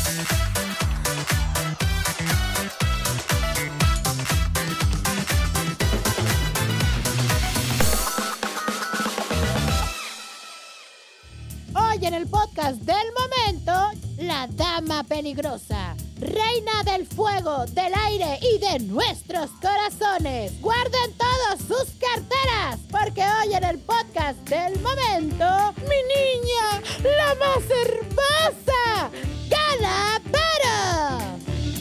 Hoy en el podcast del momento, la dama peligrosa, reina del fuego, del aire y de nuestros corazones. Guarden todos sus carteras, porque hoy en el podcast del momento, mi niña, la más hermosa, Gala Varo.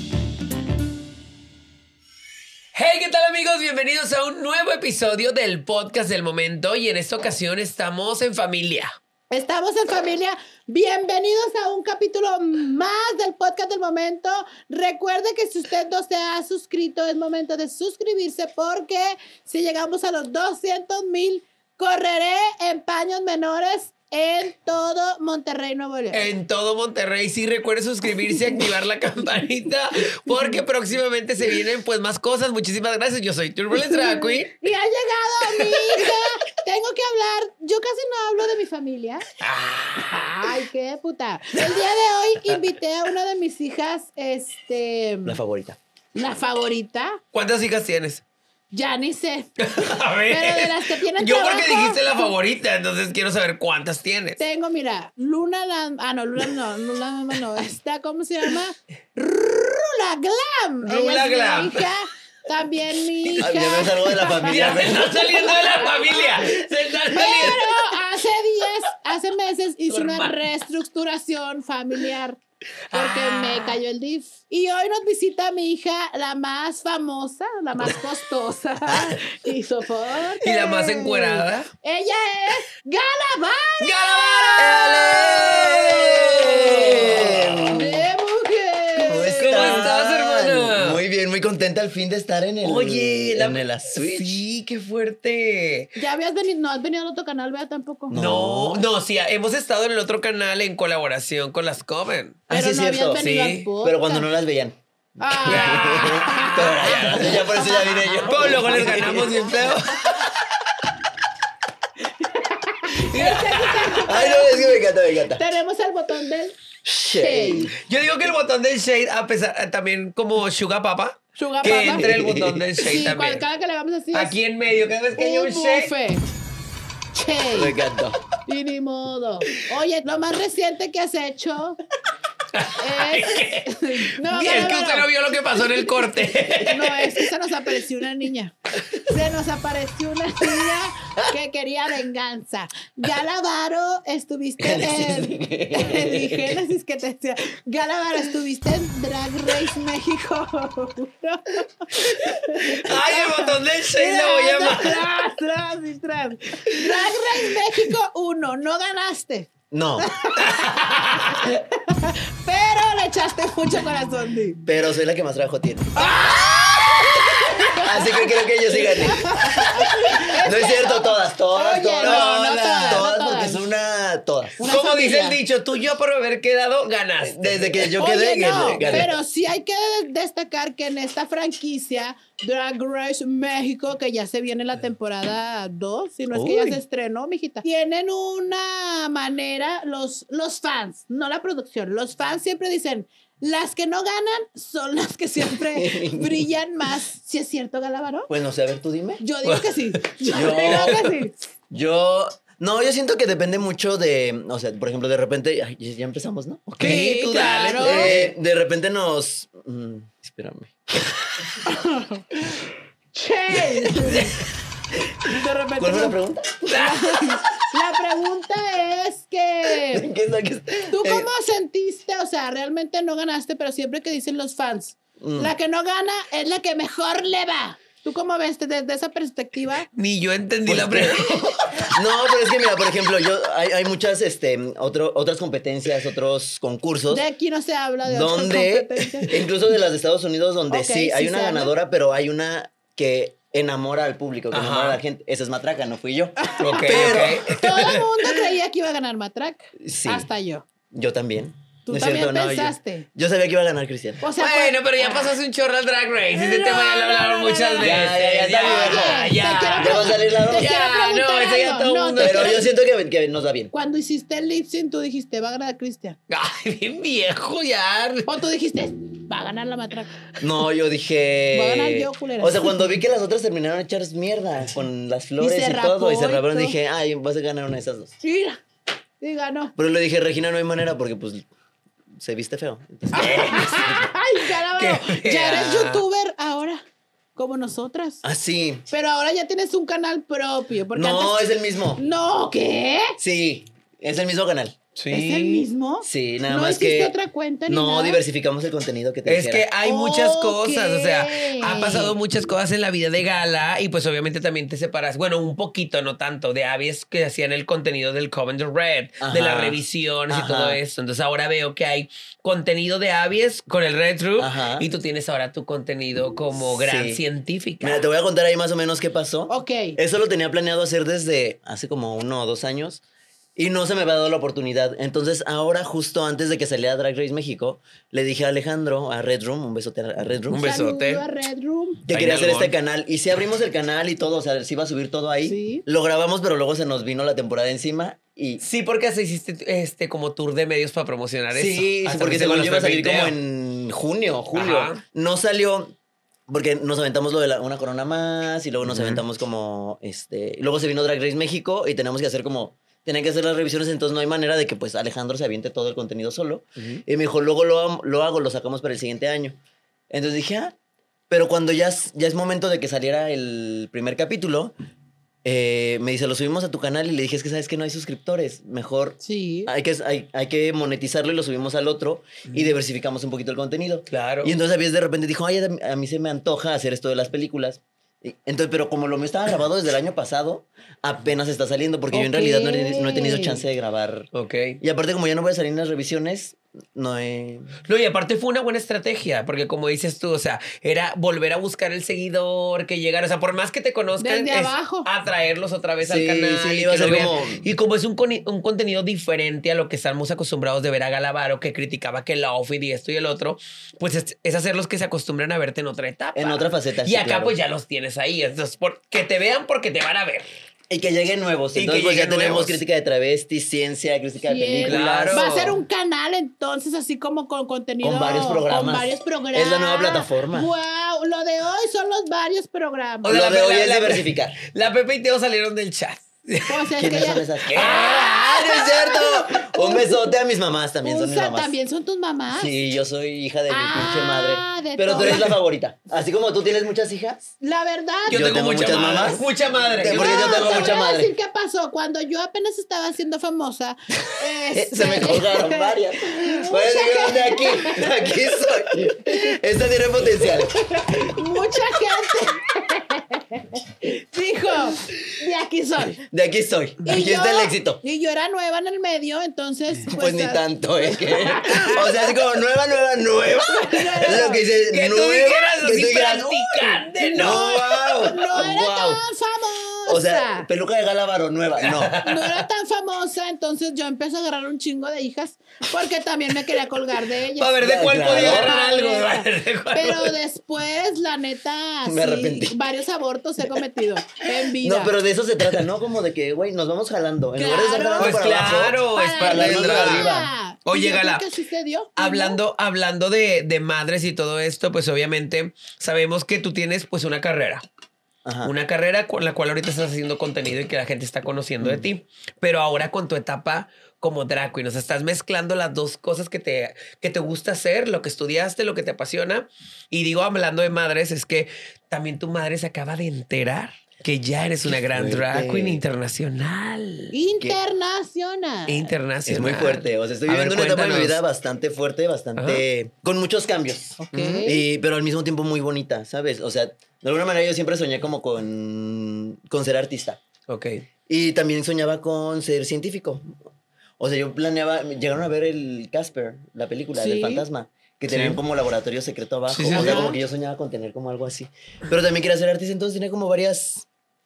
Hey, ¿qué tal amigos? Bienvenidos a un nuevo episodio del podcast del momento y en esta ocasión estamos en familia. Estamos en familia. Bienvenidos a un capítulo más del podcast del momento. Recuerde que si usted no se ha suscrito, es momento de suscribirse porque si llegamos a los 200,000, correré en paños menores en todo Monterrey, Nuevo León. En todo Monterrey, sí, recuerde suscribirse y activar la campanita porque próximamente se vienen pues más cosas. Muchísimas gracias, yo soy Turbulence Drag Queen. Y ha llegado mi hija. Tengo que hablar, yo casi no hablo de mi familia. Ay, qué puta. El día de hoy invité a una de mis hijas, La favorita. la favorita. ¿Cuántas hijas tienes? Ya ni sé. A ver. Pero de las que tienen Yo trabajo, porque dijiste la favorita, entonces quiero saber cuántas tienes. tengo, mira, Luna no. Está, ¿cómo se llama? Rula Glam. Rula Ella es Glam. mi hija. También mi hija. Ay, ya me salgo de la familia. Ya se está saliendo de la familia. Se está saliendo. Pero hace meses hice Tu una hermana. reestructuración familiar porque me cayó el DIF. Y hoy nos visita mi hija, la más famosa, la más costosa y soporte. Y la más encuerada. Ella es Gala Varo. ¡De mujer! ¿Cómo estás, hermana? Muy bien, muy contenta al fin de estar en el Oye, en la Switch. Sí, qué fuerte. Ya habías venido, no has venido al otro canal, vea tampoco. No, sí, hemos estado en el otro canal en colaboración con las Coven. Ah, sí, es no habías cierto. venido Sí, al podcast. Pero cuando no las veían. Ah. Pero ya por eso ya vine yo. Pero luego les ganamos bien feo. Ay, no, es que me encanta. Tenemos el botón del Shade. Yo digo que el botón del shade, a pesar, también como Sugar Papa, Sugar que Papa. entre el botón del shade Sí, también. cada que le vamos así. Aquí en medio, cada vez que hay un shade. buffet. Me Shade. encantó. Y ni modo. Oye, lo más reciente que has hecho es... No, Bien, que no. usted no vio lo que pasó en el corte. No, es que se nos apareció una niña. Se nos apareció una niña que quería venganza. Gala Varo, estuviste en Génesis, que te decía. Gala Varo, estuviste en Drag Race México. Ay, el botón del shade lo voy a llamar. Tras. Drag Race México 1, no ganaste. No, Pero le echaste mucho corazón, Di. pero soy la que más trabajo tiene. Así que creo que yo sí gané. No es cierto, todas. Oye, no todas. Porque son todas. Una Como dice el familia. dicho, tú y yo por haber quedado ganaste. Desde que yo Oye, quedé, no, gané. pero sí hay que destacar que en esta franquicia Drag Race México, que ya se viene la temporada 2, si no es que ya Uy. se estrenó, mijita, tienen una manera, los fans, no la producción, los fans siempre dicen, las que no ganan son las que siempre brillan más. ¿Sí es cierto, Gala Varo? Pues no sé, a ver, tú dime. Yo digo que sí. Yo Yo- digo que sí. No, yo siento que depende mucho de, o sea, por ejemplo, de repente, ay, ya empezamos, ¿no? Ok, Sí, tú dale. claro. De repente espérame. Che. De repente. ¿Cuál fue la no- pregunta? La pregunta es que ¿Qué ¿tú cómo sentiste? O sea, realmente no ganaste, pero siempre que dicen los fans, la que no gana es la que mejor le va. ¿Tú cómo ves desde esa perspectiva? Ni yo entendí Pues la pregunta. No, pero es que mira, por ejemplo, hay muchas otras competencias, otros concursos. De aquí no se habla de otras Donde, competencias. incluso de las de Estados Unidos, donde Ok, sí, hay sí una se habla. ganadora, pero hay una que enamora al público, que Ajá. enamora a la gente. Esa es Matraca, no fui yo. Ok, Pero- ok. Todo el mundo creía que iba a ganar Matraca. Sí. Hasta yo. Yo también. Tú No es también cierto, no, pensaste. yo sabía que iba a ganar Cristian. O sea, Bueno, pero ya ah, pasó hace un chorro al Drag Race. Ese No, tema ya lo hablaron no, no, muchas no, no. veces. Ya, está Oye, ya. te quiero Ya va a salir la te dos. quiero Ya, preguntar no, ese ya algo. todo No, mundo- te Pero quiero- yo siento que nos va bien. Cuando hiciste el lip sync, tú dijiste, va a ganar Cristian. Ay, bien viejo ya. O tú dijiste, va a ganar la matraca. No, yo dije. Voy a ganar yo, culera. O sea, cuando vi que las otras terminaron de echar mierda con las flores se y, rapó todo, y se y raparon, todo. dije, ay, vas a ganar una de esas dos. Mira, y ganó. Pero le dije, Regina, no hay manera porque, pues, se viste feo. Entonces, Ay, caramba. Qué Ya eres fea. youtuber ahora, como nosotras. ah, sí. Pero ahora ya tienes un canal propio. Porque No, antes... es el mismo. No, ¿qué? Sí, es el mismo canal. Sí. ¿Es el mismo? Sí, nada ¿No más hiciste que. otra cuenta ni No, nada? diversificamos el contenido que te Es que dijera. hay muchas Ok. cosas, o sea, ha pasado muchas cosas en la vida de Gala y pues obviamente también te separas, bueno, un poquito, no tanto, de Avies que hacían el contenido del Coven de Red, de las Ajá. revisiones y Ajá. todo eso. Entonces ahora veo que hay contenido de Avies con el Red Room Ajá. y tú tienes ahora tu contenido como gran Sí. científica. Mira, te voy a contar ahí más o menos qué pasó. Ok. Eso lo tenía planeado hacer desde hace como 1 o 2 años y no se me había dado la oportunidad. Entonces, ahora, justo antes de que saliera Drag Race México, le dije a Alejandro, a Red Room, un besote a Red Room, Un besote. Saludo a Red Room. que Ay, quería hacer nalgón. este canal. Y sí abrimos el canal y todo, o sea, se iba a subir todo ahí. Sí. Lo grabamos, pero luego se nos vino la temporada encima y... Sí, porque así hiciste como tour de medios para promocionar eso. Sí, sí, Hasta porque fuiste con según los yo iba a salir Pepe y como Teo. en junio, julio. Ajá. No salió porque nos aventamos lo de una corona más y luego nos aventamos como, y luego se vino Drag Race México y tenemos que hacer como, tenían que hacer las revisiones, entonces no hay manera de que pues Alejandro se aviente todo el contenido solo. Y me dijo, luego lo sacamos para el siguiente año. Entonces dije, pero cuando ya es momento de que saliera el primer capítulo, me dice, lo subimos a tu canal y le dije, es que sabes que no hay suscriptores, mejor Sí. hay que monetizarlo y lo subimos al otro y diversificamos un poquito el contenido. Claro. Y entonces Avies de repente dijo, ay, a mí se me antoja hacer esto de las películas. Entonces, pero como lo me estaba grabado desde el año pasado, apenas está saliendo porque yo en Ok. realidad no he tenido chance de grabar. Ok. Y aparte, como ya no voy a salir en las revisiones, no he... No, y aparte fue una buena estrategia, porque como dices tú, o sea, era volver a buscar el seguidor que llegara, o sea, por más que te conozcan, Desde es abajo. atraerlos otra vez al Sí, canal. sí, y iba a que lo ser vean. como- Y como es un contenido diferente a lo que estamos acostumbrados de ver a Galavaro, que criticaba que el outfit y esto y el otro, pues es hacerlos que se acostumbran a verte en otra etapa. En otra faceta, Y sí, acá claro. pues ya los tienes ahí, entonces que te vean porque te van a ver. Y que lleguen nuevos. Y Entonces, que pues ya lleguen tenemos nuevos. crítica de travestis, ciencia, crítica de Bien. películas. Claro. Va a ser un canal entonces así como con contenido. Con varios programas. Con varios programas. Es la nueva plataforma. Wow, lo de hoy son los varios programas. O sea, Lo de hoy es la- diversificar. La Pepe y Teo salieron del chat. Pues es que ¿Quiénes ya- son esas? ¡Ah, no es cierto! Un besote a mis mamás también, son mis mamás. ¿También son tus mamás? Sí, yo soy hija de mi Ah, pinche madre. de Pero tú todo. eres la favorita. Así como tú tienes muchas hijas. La verdad. Yo tengo muchas madre, mamás. Mucha madre. Porque yo tengo te mucha voy a madre. decir qué pasó. Cuando yo apenas estaba siendo famosa, Se me colgaron varias. Puedes llegar de aquí. De aquí soy. Esta tiene potencial. mucha gente dijo, de aquí soy. De aquí soy. Y Aquí está yo- el éxito. Y yo era nueva en el medio, entonces. Pues ni tanto, ¿eh? O sea, así como nueva. Es lo que dice Que tú nueva. dijeras que así tú dijeras, practicante, "Uy, no". wow, No era wow. tan famosa. O sea, peluca de Galavaro nueva. No. no era tan famosa, entonces yo empecé a agarrar un chingo de hijas porque también me quería colgar de ellas. Para ver de cuál Claro. podía agarrar Para algo. ver. para ver de cuál Pero podía. después, la neta, Me sí, arrepentí. varios abortos he cometido en vida. No, pero de eso se trata, ¿no? Como de que, güey, nos vamos jalando. En lugar de estar Claro. jalando Pues para claro, abajo, es para la adentro. de arriba. Oye, Y yo Gala, creo que sí se dio. Hablando de madres y todo esto, pues obviamente sabemos que tú tienes pues una carrera. Ajá. Una carrera con la cual ahorita estás haciendo contenido y que la gente está conociendo de ti. Pero ahora con tu etapa como drag queen, o sea, estás mezclando las dos cosas que te gusta hacer, lo que estudiaste, lo que te apasiona. Y digo, hablando de madres, es que también tu madre se acaba de enterar que ya eres una gran fuerte. drag queen internacional. Internacional. Internacional. Es muy fuerte. O sea, estoy A ver, viviendo una etapa de mi cuéntanos. vida bastante fuerte, bastante... Con muchos cambios. Ok. Pero al mismo tiempo muy bonita, ¿sabes? O sea, de alguna manera yo siempre soñé como con ser artista. Ok. Y también soñaba con ser científico. O sea, yo planeaba... Llegaron a ver el Casper, la película Sí. del fantasma. Que tenían Sí. como laboratorio secreto abajo. Sí, sí, o sea, sí. como que yo soñaba con tener como algo así. Pero también quería ser artista, entonces tenía como varias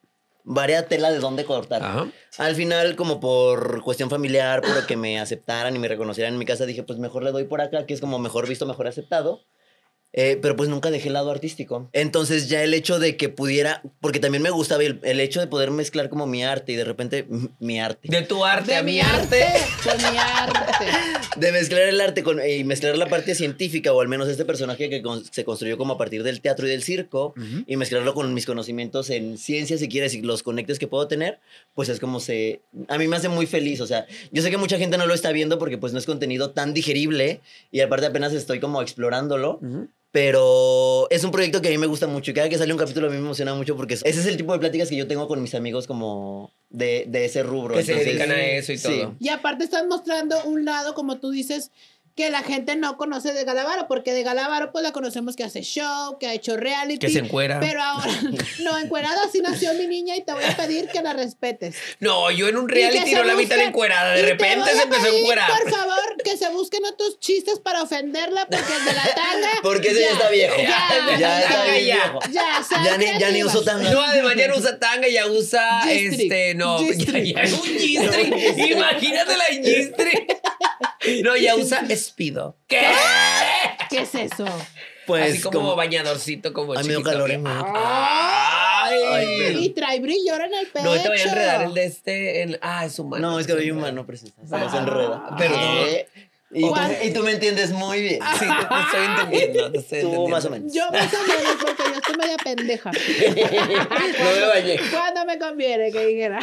varias tela de dónde cortar. Ajá. Al final, como por cuestión familiar, por que me aceptaran y me reconocieran en mi casa, dije, pues mejor le doy por acá, que es como mejor visto, mejor aceptado. Pero pues nunca dejé el lado artístico. Entonces ya el hecho de que pudiera, porque también me gustaba el hecho de poder mezclar como mi arte y de repente mi arte. De tu arte De a mi mi arte. Con mi arte. De mezclar el arte y mezclar la parte científica, o al menos este personaje que se construyó como a partir del teatro y del circo, y mezclarlo con mis conocimientos en ciencia, si quieres, y los conectes que puedo tener, pues es como a mí me hace muy feliz. O sea, yo sé que mucha gente no lo está viendo porque pues no es contenido tan digerible y aparte apenas estoy como explorándolo. Pero es un proyecto que a mí me gusta mucho y cada que sale un capítulo a mí me emociona mucho porque ese es el tipo de pláticas que yo tengo con mis amigos como de ese rubro. Que se Entonces, dedican a eso y sí. todo. Y aparte estás mostrando un lado, como tú dices, que la gente no conoce de Galavaro, porque de Galavaro pues la conocemos que hace show, que ha hecho reality. Que se encuera. Pero ahora, no, encuerada así nació mi niña y te voy a pedir que la respetes. No, yo en un Y que reality se no la vi tan busquen- encuerada. De y te repente voy se empezó a pedir, encuerar. Por favor, que se busquen otros chistes para ofenderla, porque el de la tanga. Porque ese ya está viejo. Ya está bien ya. viejo. sean Ya ni uso creativas. tanga. No, además ya no usa tanga, ya usa G-string. no, ya G-string. es un G-string. Imagínate la G-string. No, ya usa Speedo. ¿Qué? ¿Qué es eso? Pues Así como bañadorcito, como Ay, me dio chiquito. calor, Ay. Ay, Y trae brillor en el pecho. No te voy a enredar el de es humano. No, es que soy humano, pero se nos enreda. Perdón. Y tú me entiendes muy bien. Sí, te estoy entendiendo. Te estoy Tú entendiendo. más o menos. Yo más o menos, porque yo estoy media pendeja. No me bañé. Cuando me conviene que dijera.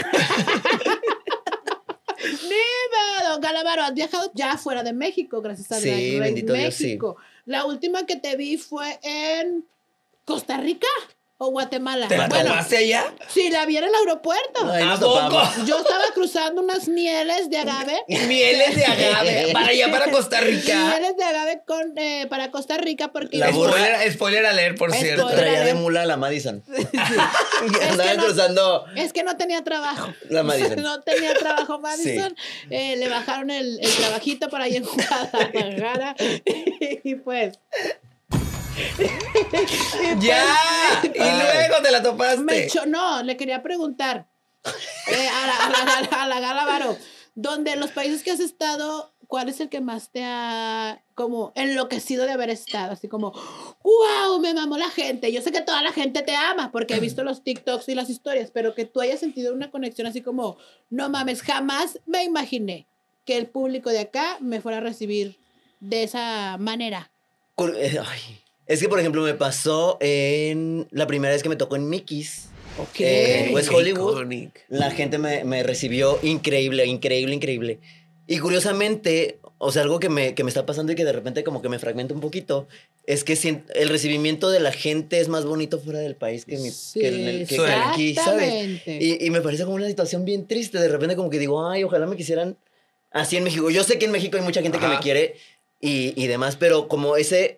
Ni pedo, Galavaro, has viajado ya fuera de México, gracias a Sí, Drag Race bendito Dios, sí. México. La última que te vi fue en Costa Rica o Guatemala. ¿Te la tomaste allá? Sí, la vi en el aeropuerto. Ay, ¿A nos poco? topamos. Yo estaba cruzando unas mieles de agave. Mieles de agave. Para allá, para Costa Rica. Mieles de agave para Costa Rica porque La burra- Spoiler alert, por Spoiler. cierto. Traía de mula a la Madison. Andaba no- cruzando Es que no tenía trabajo. la Madison. No tenía trabajo Madison. Le bajaron el trabajito para ir en Guadalajara. Y pues. ¡Ya! Y luego te la topaste. No, le quería preguntar a la Galavaro, donde los países que has estado, ¿cuál es el que más te ha como enloquecido de haber estado? Así como, ¡wow! Me mamó la gente. Yo sé que toda la gente te ama porque he visto los TikToks y las historias, pero que tú hayas sentido una conexión así como, no mames, jamás me imaginé que el público de acá me fuera a recibir de esa manera. Ay. Es que, por ejemplo, me pasó en la primera vez que me tocó en Mickey's. Ok. En West Hollywood. Iconic. La gente me recibió increíble, increíble, increíble. Y curiosamente, o sea, algo que me está pasando y que de repente como que me fragmenta un poquito, es que el recibimiento de la gente es más bonito fuera del país que, que aquí, ¿sabes? Exactamente. Y me parece como una situación bien triste. De repente como que digo, ay, ojalá me quisieran así en México. Yo sé que en México hay mucha gente que Ajá. me quiere y demás, pero como ese...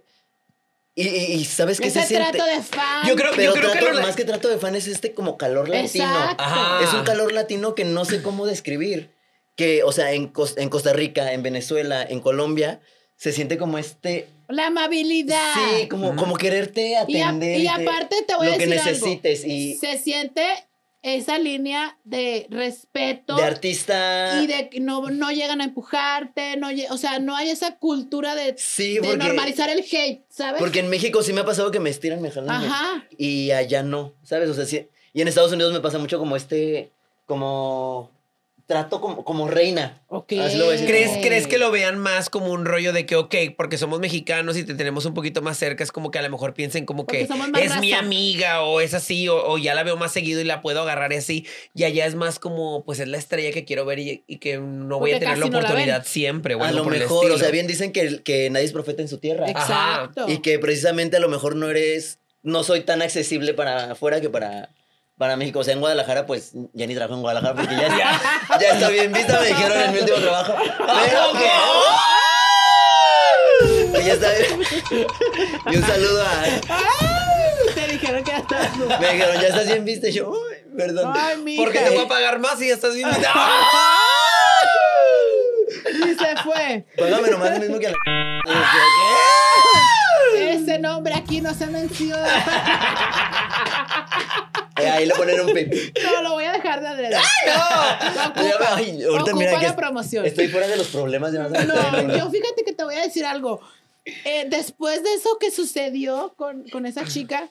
Y ¿sabes qué Ese se siente? trato de fan. Yo creo Pero que más que trato de fan es como calor latino. Exacto. Ajá. Es un calor latino que no sé cómo describir. Que, o sea, en Costa Rica, en Venezuela, en Colombia, se siente como La amabilidad. Sí, como quererte atender. Y aparte te voy a lo que decir necesites. algo. Y Se siente esa línea de respeto de artista. y de que no llegan a empujarte, o sea, no hay esa cultura de, Sí, de porque- normalizar el hate, ¿sabes? Porque en México sí me ha pasado que me estiran, me jalan. Ajá. Y allá no, ¿sabes? O sea, sí. Y en Estados Unidos me pasa mucho como trato como reina. Ok. Así lo voy a decir. ¿Crees que lo vean más como un rollo de que, ok, porque somos mexicanos y te tenemos un poquito más cerca, es como que a lo mejor piensen como Porque que somos más es mi raza. amiga o es así, o ya la veo más seguido y la puedo agarrar y así, y allá es más como, pues es la estrella que quiero ver y que no voy Porque a tener la casi no la oportunidad ven. siempre. O A algo lo por el mejor, estilo. o sea, bien dicen que nadie es profeta en su tierra. Exacto. Y que precisamente a lo mejor no soy tan accesible para afuera que para México. O sea, en Guadalajara, pues ya ni trabajo en Guadalajara porque ya está bien vista, me dijeron en mi último trabajo. Pero que ya está bien. Y un saludo Te dijeron que ya estabas. me dijeron, ya estás bien vista. Y yo, uy, perdón. Ay, mija. ¿Por qué te voy a pagar más si ya estás bien invitado? Y se fue. Págame nomás lo mismo que a la... Ese nombre aquí no se menciona. Ahí le ponen un pip. No, lo voy a dejar de adrede. Ay, ahorita Ocupa mira que la promoción. estoy fuera de los problemas. Ya No, yo fíjate que te voy a decir algo. Después de eso que sucedió con esa chica,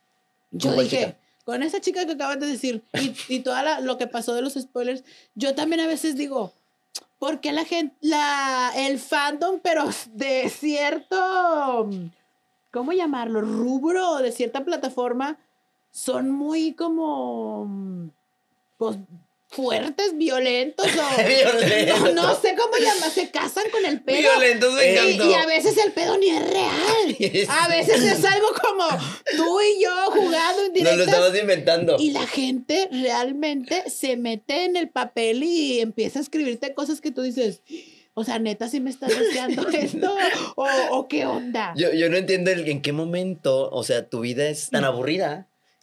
yo ¿Con cuál dije, chica? con esa chica que acabas de decir y toda lo que pasó de los spoilers, yo también a veces digo, ¿por qué la gente, el fandom, pero de cierto, ¿cómo llamarlo? Rubro, de cierta plataforma, son muy como, pues, fuertes, violentos o Violentos. no sé cómo llamar, se casan con el pedo. Violentos me encantó. Y a veces el pedo ni es real. A veces es algo como tú y yo jugando en Nos lo directo. estamos inventando. Y la gente realmente se mete en el papel y empieza a escribirte cosas que tú dices, o sea, neta, ¿sí me estás deseando esto? ¿O qué onda? Yo no entiendo en qué momento, o sea, tu vida es tan aburrida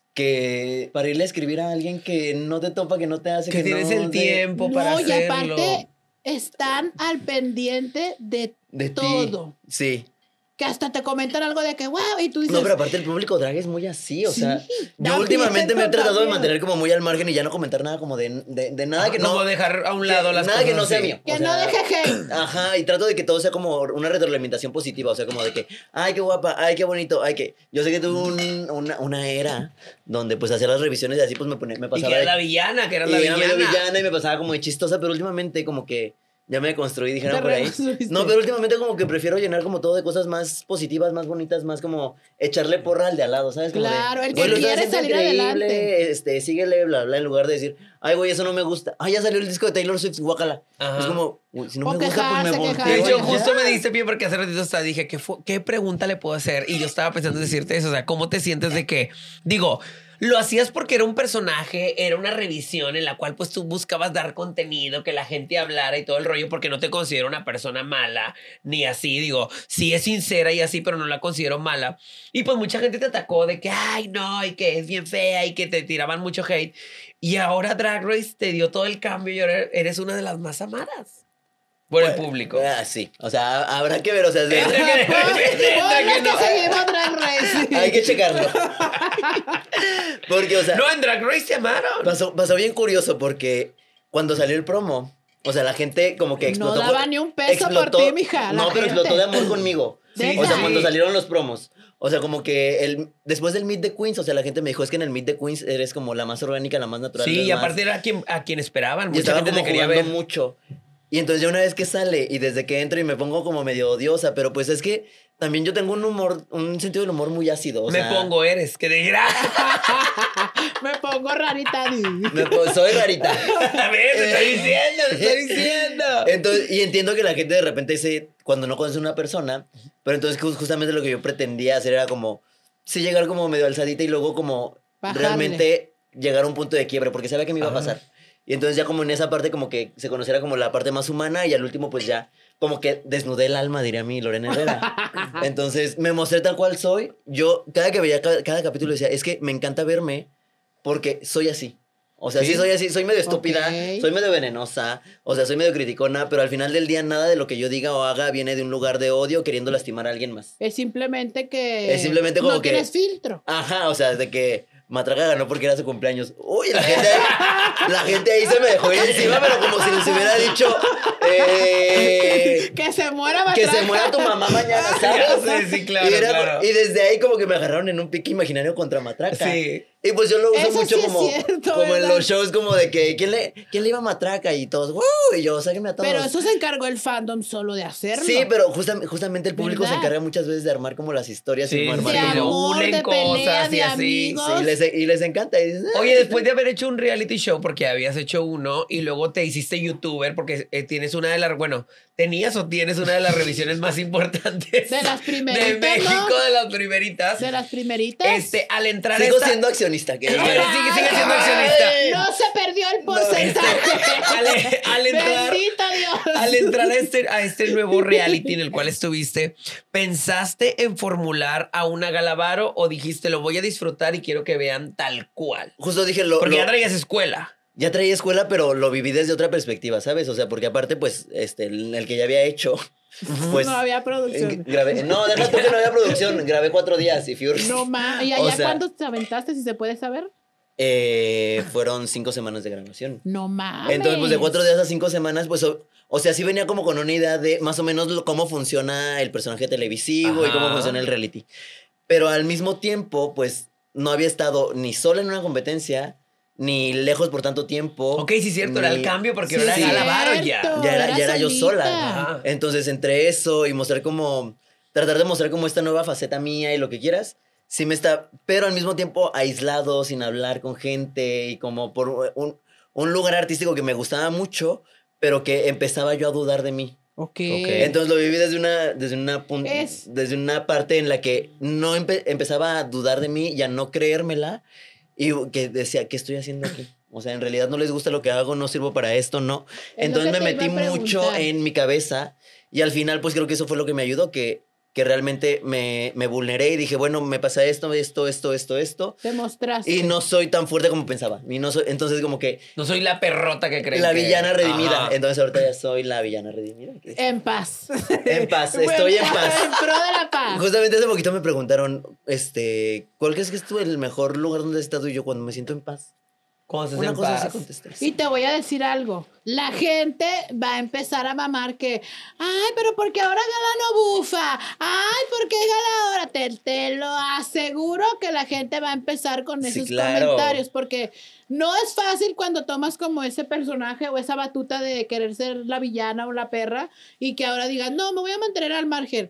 que para irle a escribir a alguien que no te topa, que no te hace, Que tienes no el te- tiempo para No, y hacerlo. aparte están al pendiente de de ti. todo. Sí. Que hasta te comentan algo de que, wow, y tú dices, No, pero aparte el público drag es muy así, o Sí, sea, da yo últimamente miedo, me he tratado da de miedo. mantener como muy al margen y ya no comentar nada como de nada que no... Como dejar a un lado las nada cosas que no sea así. mío. que o no sea, deje hate. Ajá, y trato de que todo sea como una retroalimentación positiva, o sea, como de que, ay, qué guapa, ay, qué bonito, ay, que... Yo sé que tuve una era donde pues hacía las revisiones y así pues me Y pasaba... que era de- la villana, que era y la era medio villana. villana y me pasaba como de chistosa, pero últimamente como que ya me construí, dijeron Te por ahí. reconstruiste. No, pero últimamente como que prefiero llenar como todo de cosas más positivas, más bonitas, más como echarle porra al de al lado, ¿sabes? Como Claro, de, el que "Güey, lo estás quiere haciendo salir increíble, adelante". síguele, bla, bla, en lugar de decir, ay, güey, eso no me gusta. Ay, ya salió el disco de Taylor Swift, guácala. Ajá. Es como, "Güey, si no O me gusta, pues me quejarse, volteo. De quejarse. hecho, y justo ya". me diste pie porque hace ratito hasta dije, ¿qué pregunta le puedo hacer? Y yo estaba pensando en decirte eso, o sea, ¿cómo te sientes de que, digo, lo hacías porque era un personaje, era una revisión en la cual pues tú buscabas dar contenido, que la gente hablara y todo el rollo, porque no te considero una persona mala, ni así, digo, sí es sincera y así, pero no la considero mala. Y pues mucha gente te atacó de que, ay, no, y que es bien fea y que te tiraban mucho hate. Y ahora Drag Race te dio todo el cambio y ahora eres una de las más amadas por el público. Ah, sí, o sea, habrá que ver, o sea, Entre que- Bueno, no. que seguimos Drag Race. hay que checarlo. Porque, o sea, No, en Drag Race te amaron. pasó bien curioso porque cuando salió el promo, o sea, la gente como que No explotó. daba ni un peso por ti, mija, la No, pero gente. explotó de amor conmigo. Sí, O sea, sí. cuando salieron los promos. O sea, como que después del Meet the Queens, o sea, la gente me dijo, es que en el Meet the Queens eres como la más orgánica, la más natural. Sí, eres y más-". aparte era a quien esperaban. Y Mucha estaba gente como te quería jugando ver. mucho. Y entonces ya una vez que sale y desde que entro y me pongo como medio odiosa, pero pues es que también yo tengo un sentido del humor muy ácido. O sea, Eres, que de gra. Me pongo rarita. soy rarita. A ver, te estoy diciendo, te estoy diciendo. Entonces, y entiendo que la gente de repente dice, cuando no conoce a una persona, pero entonces justamente lo que yo pretendía hacer era como, sí llegar como medio alzadita y luego como Bajarle. realmente llegar a un punto de quiebre, porque sabía que me iba a pasar. Y entonces ya como en esa parte como que se conociera como la parte más humana y al último pues ya como que desnudé el alma, diría mi Lorena Herrera. Entonces me mostré tal cual soy. Yo cada que veía cada capítulo decía, es que me encanta verme porque soy así. O sea, sí, soy así, soy medio estúpida, Ok. soy medio venenosa, o sea, soy medio criticona, pero al final del día nada de lo que yo diga o haga viene de un lugar de odio queriendo lastimar a alguien más. Es simplemente que. Es simplemente como no que- tienes filtro. Ajá, o sea, de que Matraca ganó porque era su cumpleaños. Uy, la gente ahí se me dejó ir encima, pero como si les hubiera dicho Que se muera que se Matraca. muera tu mamá mañana, ¿sabes? Ya sé, sí, claro, y, era- claro. y desde ahí como que me agarraron en un pique imaginario contra Matraca. Sí. Y pues yo lo uso Eso mucho sí es como, cierto, como en ¿verdad? los shows como de que ¿quién le iba a Matraca? Y todos, ¡wow! Y yo, sáquenme a todos. Pero eso se encargó el fandom solo de hacerlo. Sí, pero justamente el público se ¿Verdad? encarga muchas veces de armar como las historias Sí, y armar de como- amor, unen de pelea, cosas y de así. amigos. Sí, y les encanta. Y dices, "Ah". Oye, después de haber hecho un reality show, porque habías hecho uno y luego te hiciste youtuber, porque tienes una de las, bueno, tenías o tienes una de las revisiones más importantes De las primeritas, de México, ¿no? de las primeritas. De las primeritas. Al entrar Sigo esta- siendo accionista. Que Sigue siendo accionista. No se perdió el porcentaje. Al entrar, Bendito Dios. al entrar a este nuevo reality en el cual estuviste, ¿pensaste en formular a una Galavaro o dijiste lo voy a disfrutar y quiero que vean tal cual? Justo dije, Porque ya traías escuela. ya traía escuela, pero lo viví desde otra perspectiva, ¿sabes? O sea, porque aparte, pues, el que ya había hecho, pues... No había producción. No, deja tú que no había producción. Grabé 4 días y Fiur. No más. ¿Y allá O sea, cuándo te aventaste, si se puede saber? fueron 5 semanas de grabación. No mames. Entonces, pues de 4 días a 5 semanas, pues, o sea, sí venía como con una idea de más o menos cómo funciona el personaje televisivo y cómo funciona el reality. Pero al mismo tiempo, pues, no había estado ni sola en una competencia, ni lejos por tanto tiempo. Ok, sí, cierto, era el cambio porque Sí, ahora era Varo cierto. ya era yo solita. sola. Ajá. Entonces, entre eso y tratar de mostrar como esta nueva faceta mía y lo que quieras, sí me está, pero al mismo tiempo aislado, sin hablar con gente y como por un lugar artístico que me gustaba mucho, pero que empezaba yo a dudar de mí. Ok. Entonces lo viví desde una parte en la que no empezaba a dudar de mí y a no creérmela y que decía, ¿qué estoy haciendo aquí? O sea, en realidad no les gusta lo que hago, no sirvo para esto, no. Es Entonces lo me que te metí iba a mucho preguntar. en mi cabeza y al final pues creo que eso fue lo que me ayudó, que realmente me vulneré y dije, bueno, me pasa esto. Te mostraste. Y no soy tan fuerte como pensaba. Entonces como que No soy la perrota que creen la que- villana redimida. Ajá. Entonces ahorita ya soy la villana redimida. En paz. En paz, estoy en paz. En pro de la paz. Justamente hace poquito me preguntaron, ¿cuál crees que es el mejor lugar donde he estado? Y yo, cuando me siento en paz. ¿Cómo se Una en cosa paz? así contesté. Y te voy a decir algo. La gente va a empezar a mamar que, ay, pero ¿por qué ahora Gala no bufa? Ay, ¿por qué Gala ahora? Te lo aseguro que la gente va a empezar con Sí, esos claro. comentarios, porque no es fácil cuando tomas como ese personaje o esa batuta de querer ser la villana o la perra y que ahora digas, no, me voy a mantener al margen.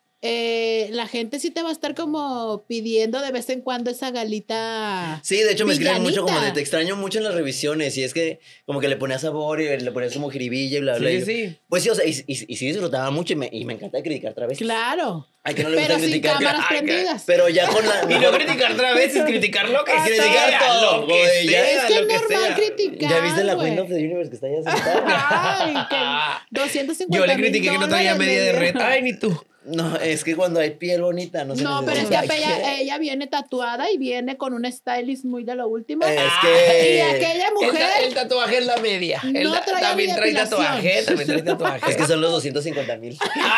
La gente sí te va a estar como pidiendo de vez en cuando esa galita. Sí, de hecho me escriben mucho como de villanita. te extraño mucho en las revisiones y es que como que le ponías sabor y le ponías como jiribilla y bla, bla. Sí, y yo, sí. Pues sí, o sea, y sí disfrutaba mucho y me encanta criticar travestis. Claro. Ay, que no le Pero gusta sin criticar. cámaras Ay, prendidas. Pero ya con la... Y no criticar otra vez, es criticar lo que Ah, sea, criticar todo, lo que güey, ya. sea, Es que lo es que normal sea. criticar. ¿Ya viste la güey. Queen of the Universe que está allá sentada? Ay, que 250 Yo le critiqué que no traía media de red. Ay, ni tú. No, es que cuando hay piel bonita no se No, pero es necesita. que ella viene tatuada y viene con un stylist muy de lo último. Es Y que... aquella mujer. El tatuaje es la media. No traía también ni trae depilación. tatuaje, también trae tatuaje. Es que son los 250,000.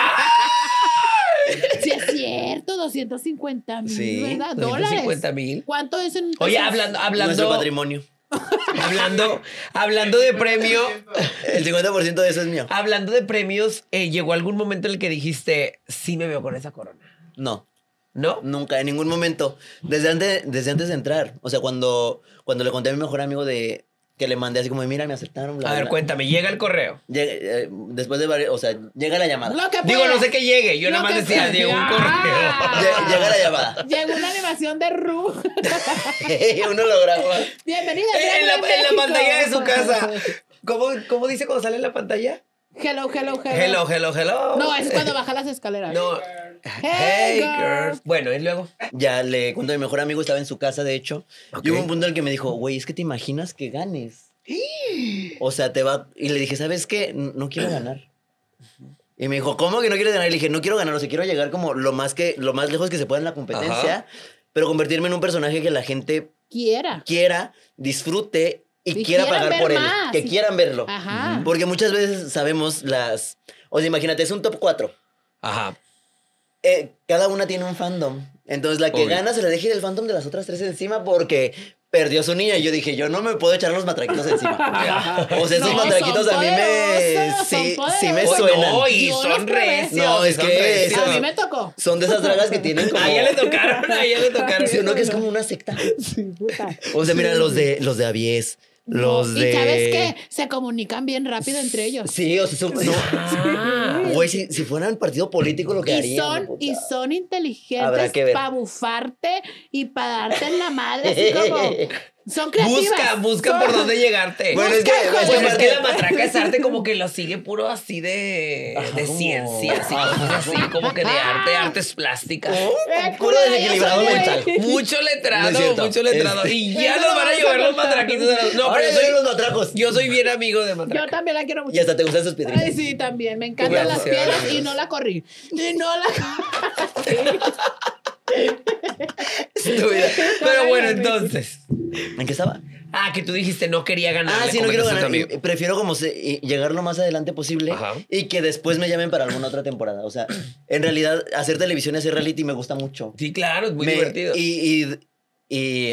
Sí, es cierto, 250,000, Sí, ¿verdad? Dólares. 250,000. ¿Cuánto es en Oye, pesos? Nuestro patrimonio. hablando de premio, El 50% de eso es mío. hablando de premios, ¿llegó algún momento en el que dijiste, sí me veo con esa corona? No, ¿No? nunca, en ningún momento. Desde antes de entrar. O sea, cuando le conté a mi mejor amigo de que le mandé así como, mira, me aceptaron. Bla, A ver, bla. cuéntame, llega el correo. Después de varios, o sea, llega la llamada. Lo que Digo, pueda. no sé qué llegue, yo Lo nada más que decía, pueda. llegó un Ah. correo. Llega la llamada. Llegó una animación de Ru. Uno lo graba. Bienvenida En Drag Race la México. pantalla de su casa. ¿Cómo dice cuando sale en la pantalla? Hello, hello, hello. Hello, hello, hello. No, es cuando baja las escaleras. No. Hey, Hey, girls. girls. Bueno, y luego. Ya le cuento a mi mejor amigo, estaba en su casa, de hecho. Ok. Y hubo un punto en el que me dijo, güey, es que te imaginas que ganes. O sea, te va... Y le dije, ¿sabes qué? No quiero ganar. Y me dijo, ¿cómo que no quieres ganar? Y le dije, no quiero ganar, o sea, quiero llegar como lo más lejos que se pueda en la competencia, Ajá. pero convertirme en un personaje que la gente Quiera. quiera, disfrute y Y quiera quieran pagar ver por él. más. Que quieran verlo. Ajá. Porque muchas veces sabemos las... O sea, imagínate, es un top 4. Ajá. Cada una tiene un fandom. Entonces la que Obvio. gana se le deja el fandom de las otras 3 encima porque perdió a su niña. Y yo dije, yo no me puedo echar los matraquitos encima. O sea, esos No, matraquitos son a mí poderosos, sí son me poderosos. suenan. No, y Yo son los probé. recios. No, es son que recios. A mí me tocó. Son de esas dragas que tienen como... A ella le tocaron, a ella le tocaron. Sí, uno que es como una secta. Sí, puta. O sea, mira, los de Avies, los de... Y sabes que se comunican bien rápido entre ellos. Sí, o sea, son... No. Ah. Güey, si fueran partido político lo que Y harían. son, puta. y son Habrá inteligentes que ver. para bufarte y para darte en la madre, así como... Son creativas. Busca Son- por dónde llegarte. Bueno, es que... Busca Pues es aparte- que la matraca es arte como que lo sigue puro así de como- ciencia, así, cosas así, como que de arte, artes plásticas. Puro desequilibrado Ay, mental. Mucho No letrado, es cierto. mucho letrado. Y ya Eso nos van a vamos a llevar los cortar. matraquitos. No, Ahora pero yo soy los matracos. yo soy bien amigo de Yo matraca. también la quiero mucho. Y hasta te gustan sus piedritas. Ay, sí, también. Me encantan las Gracias, piedras gracias. y no la corrí. Y no la Estúpida. Pero bueno, entonces. ¿En qué estaba? Ah, que tú dijiste no quería ganar. Ah, sí, no quiero ganar. Prefiero como llegar lo más adelante posible Ajá. y que después me llamen para alguna otra temporada. O sea, en realidad, hacer televisión y hacer reality me gusta mucho. Sí, claro, es muy divertido. Y Y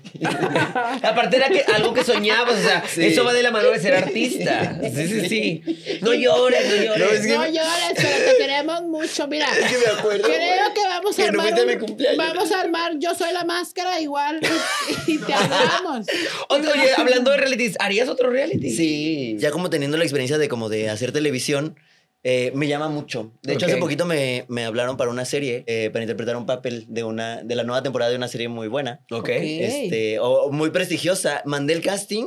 Aparte era que algo que soñabas, o sea, Sí. eso va de la mano de ser artista. Sí. No llores, no llores. No, es que- No llores, pero te queremos mucho. Mira, Es que me acuerdo. creo que vamos a que no armar fuiste a mi cumpleaños. vamos a armar Yo Soy la Máscara igual y te hablamos. Oye, hablando de realities, ¿harías otro reality? Sí, ya como teniendo la experiencia de como de hacer televisión, me llama mucho. De hecho, Ok. hace poquito me hablaron para una serie, para interpretar un papel de la nueva temporada de una serie muy buena. Ok. O muy prestigiosa. Mandé el casting,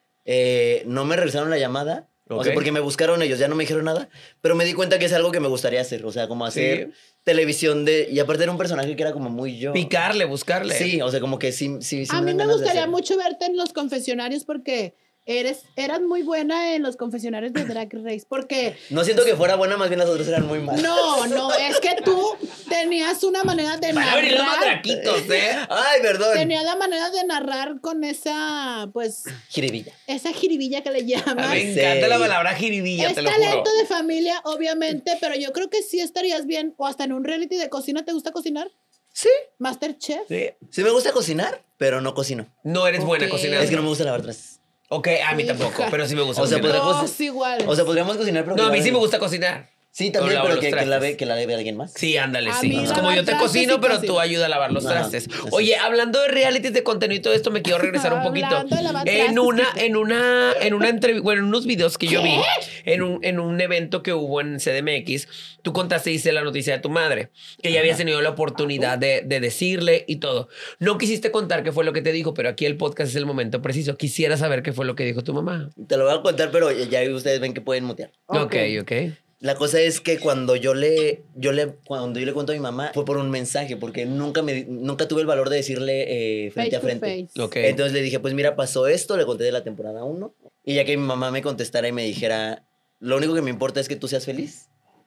no me regresaron la llamada. O sea, Ok. porque me buscaron ellos, ya no me dijeron nada. Pero me di cuenta que es algo que me gustaría hacer. O sea, como hacer televisión y aparte era un personaje que era como muy yo. Picarle, buscarle. Sí, o sea, como que sí A me mí dan me ganas de gustaría hacerlo. mucho verte en los confesionarios porque eras muy buena en los confesionarios de Drag Race. Porque No siento que fuera buena, más bien las otras eran muy malas. no, es que tú tenías una manera de Van a venir los narrar. matraquitos, ¿eh? Ay, perdón. Tenías la manera de narrar con esa, pues, Jiribilla. esa jiribilla que le llaman. Me Sí. encanta la palabra jiribilla, Es te lo juro. talento de familia, obviamente, pero yo creo que sí estarías bien. O hasta en un reality de cocina, ¿te gusta cocinar? Sí. Masterchef. Sí. Sí me gusta cocinar, pero no cocino. No eres buena Ok. cocinando. Es que no me gusta lavar trastes. Ok, a mí tampoco, Hija. pero sí me gusta O sea, cocinar. podría- Dos iguales. O sea, podríamos cocinar, pero No, a mí que sí laven- me gusta cocinar. Sí, también, lavo pero los que trastes. la debe alguien más. Sí, ándale, A sí. mí Es lavar como yo te trastes cocino, sí pero cocino. tú ayuda a lavar los Ajá, trastes. así. Oye, hablando de realities de contenido y todo esto, me quiero regresar un poquito. Hablando de lavar En trastes. una entrevista, bueno, en unos videos que yo vi, en un evento que hubo en CDMX, tú contaste, dice la noticia de tu madre, que ya habías tenido la oportunidad de decirle y todo. No quisiste contar qué fue lo que te dijo, pero aquí el podcast es el momento preciso. Quisiera saber qué fue lo que dijo tu mamá. Te lo voy a contar, pero ya ustedes ven que pueden mutear. Ok, ok. La cosa es que cuando yo le cuento a mi mamá, fue por un mensaje, porque nunca tuve el valor de decirle frente a Face to frente. face. Ok. Entonces le dije, pues mira, pasó esto, le conté de la temporada 1. Y ya que mi mamá me contestara y me dijera, lo único que me importa es que tú seas feliz.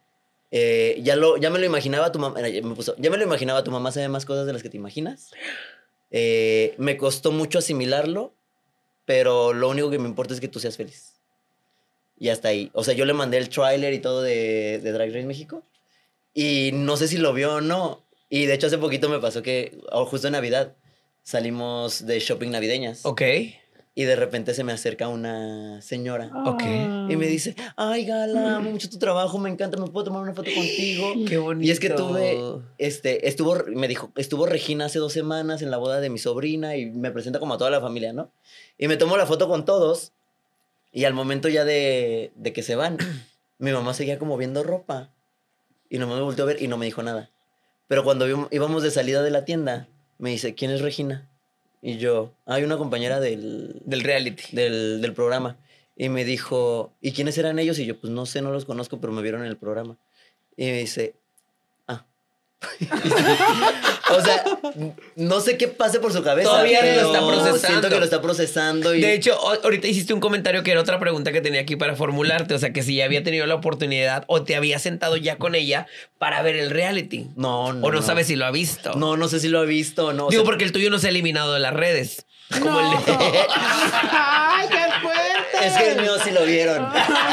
Ya me lo imaginaba tu mamá, ya me lo imaginaba, tu mamá sabe más cosas de las que te imaginas. Me costó mucho asimilarlo, pero lo único que me importa es que tú seas feliz. Y hasta ahí. O sea, yo le mandé el tráiler y todo de Drag Race México. Y no sé si lo vio o no. Y de hecho hace poquito me pasó que, justo en Navidad, salimos de shopping navideñas. Ok. Y de repente se me acerca una señora. Ok. Y me dice, ay, Gala, amo mucho tu trabajo, me encanta, ¿me puedo tomar una foto contigo? Qué bonito. Y es que me dijo, estuvo Regina hace 2 semanas en la boda de mi sobrina y me presenta como a toda la familia, ¿no? Y me tomo la foto con todos y al momento ya de que se van, mi mamá seguía como viendo ropa y nomás me volteó a ver y no me dijo nada. Pero cuando íbamos de salida de la tienda, me dice, ¿quién es Regina? Y yo, hay una compañera del reality. del programa. Y me dijo, ¿y quiénes eran ellos? Y yo, pues no sé, no los conozco, pero me vieron en el programa. Y me dice, o sea, no sé qué pase por su cabeza. Todavía pero lo está procesando. Siento que lo está procesando. Y... De hecho, ahorita hiciste un comentario que era otra pregunta que tenía aquí para formularte. O sea, que si ya había tenido la oportunidad o te había sentado ya con ella para ver el reality. No. O no sabes si lo ha visto. No sé si lo ha visto o no. Digo, porque el tuyo no se ha eliminado de las redes. Como el de... ¡Ay, qué fuerte! Es que el mío sí lo vieron.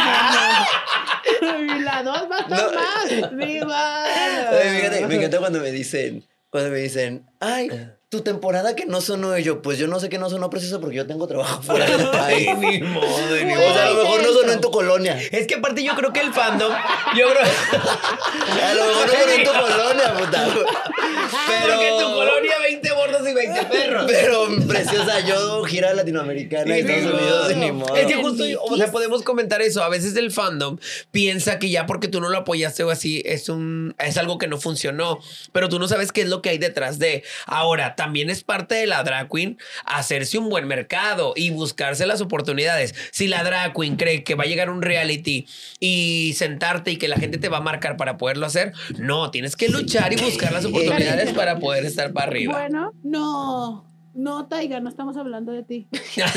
Y la 2 va a estar más. ¡Viva! Ay, fíjate, me encanta cuando me dicen, ay, tu temporada que no sonó. Y yo, pues yo no sé que no sonó preciso porque yo tengo trabajo fuera del país. Ay, ni modo, ni Güey. modo. O sea, a lo mejor no sonó en tu colonia. Es que aparte yo creo que el fandom, yo creo... A lo mejor no sonó en tu colonia, puta. Porque en tu colonia 20 gordos y 20 perros. Pero, preciosa, yo gira latinoamericana y Ni Estados Unidos, ni modo. Es que justo, o sea, podemos comentar eso. A veces el fandom piensa que ya porque tú no lo apoyaste o así es algo que no funcionó, pero tú no sabes qué es lo que hay detrás de. Ahora, también es parte de la drag queen hacerse un buen mercado y buscarse las oportunidades. Si la drag queen cree que va a llegar un reality y sentarte y que la gente te va a marcar para poderlo hacer, no, tienes que luchar y buscar las oportunidades para poder estar para arriba. Bueno, no, Taiga, no estamos hablando de ti.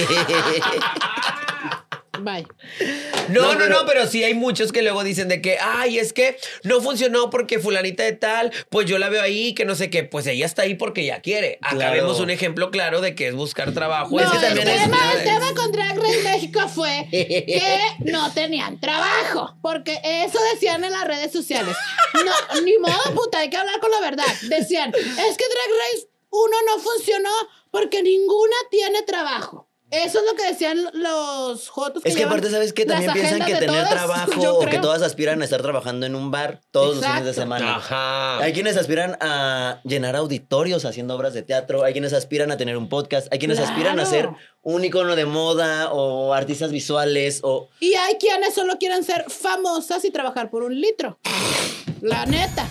Bye. No, pero sí hay muchos que luego dicen de que, ay, es que no funcionó porque fulanita de tal, pues yo la veo ahí, que no sé qué, pues ella está ahí porque ella quiere. Acá Claro. vemos un ejemplo claro de que es buscar trabajo. No, Es que el también tema con Drag Race México fue que no tenían trabajo, porque eso decían en las redes sociales. No, ni modo, puta, hay que hablar con la verdad. Decían, es que Drag Race uno no funcionó porque ninguna tiene trabajo. Eso es lo que decían los jotos. Es que aparte, ¿sabes qué? También piensan que tener trabajo o que todas aspiran a estar trabajando en un bar todos los fines de semana. Ajá. Hay quienes aspiran a llenar auditorios haciendo obras de teatro. Hay quienes aspiran a tener un podcast. Hay quienes aspiran a ser un icono de moda o artistas visuales. Y hay quienes solo quieren ser famosas y trabajar por un litro. La neta.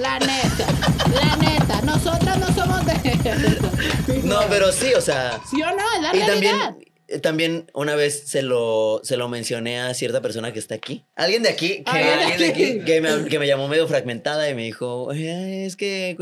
Nosotras no somos de... No, pero sí, o sea... ¿Sí o no? Es la realidad. También una vez se lo mencioné a cierta persona que está aquí. Alguien de aquí que me llamó medio fragmentada y me dijo, es que...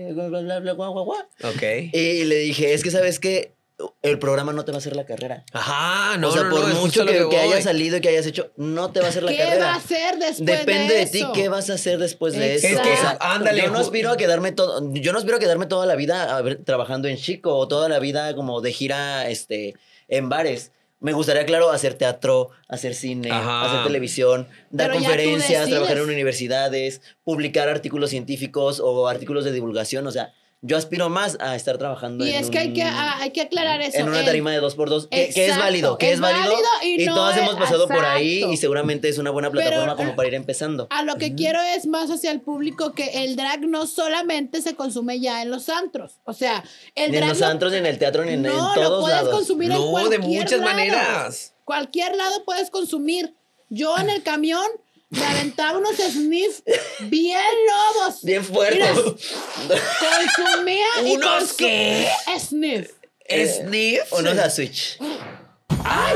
Ok. Y le dije, es que ¿sabes qué? El programa no te va a hacer la carrera. Ajá, no, o sea, por mucho que hayas salido y que hayas hecho, no te va a hacer la carrera. ¿Qué va a hacer después Depende de ti eso? ¿Qué vas a hacer después de eso? Es que, o sea, ándale. Yo no aspiro a quedarme toda la vida trabajando en Chico o toda la vida como de gira en bares. Me gustaría, claro, hacer teatro, hacer cine, hacer televisión, dar conferencias, trabajar en universidades, publicar artículos científicos o artículos de divulgación, o sea... Yo aspiro más a estar trabajando hay que aclarar eso. En una tarima de 2x2, que es válido, y no todas hemos pasado por ahí y seguramente es una buena plataforma como para ir empezando. A lo que quiero es más hacia el público que el drag no solamente se consume ya en los antros. O sea, ni en los antros, ni en el teatro, ni en todos lados. No, lo puedes consumir en cualquier de muchas lado. Maneras. Cualquier lado puedes consumir. Yo en el camión me aventaba unos sniff bien lobos. Bien fuertes. Mira, consumía ¿Unos qué? Sniff. ¿Sniff? Unos a Switch. Ay,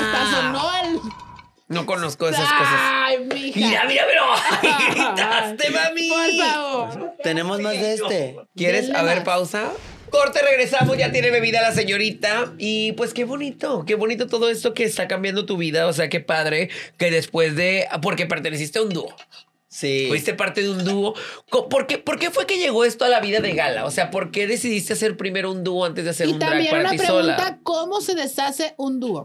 no conozco esas cosas. Ay, mija. Mira, pero gritaste, mami. Por favor. Tenemos más de este. ¿Quieres? A ver, pausa. Corte, regresamos, ya tiene bebida la señorita. Y pues qué bonito todo esto que está cambiando tu vida. O sea, qué padre que después de... Porque perteneciste a un dúo. Sí. Fuiste parte de un dúo. ¿Por qué fue que llegó esto a la vida de Gala? O sea, ¿por qué decidiste hacer primero un dúo antes de hacer un drag para ti sola? Y también una pregunta, ¿cómo se deshace un dúo?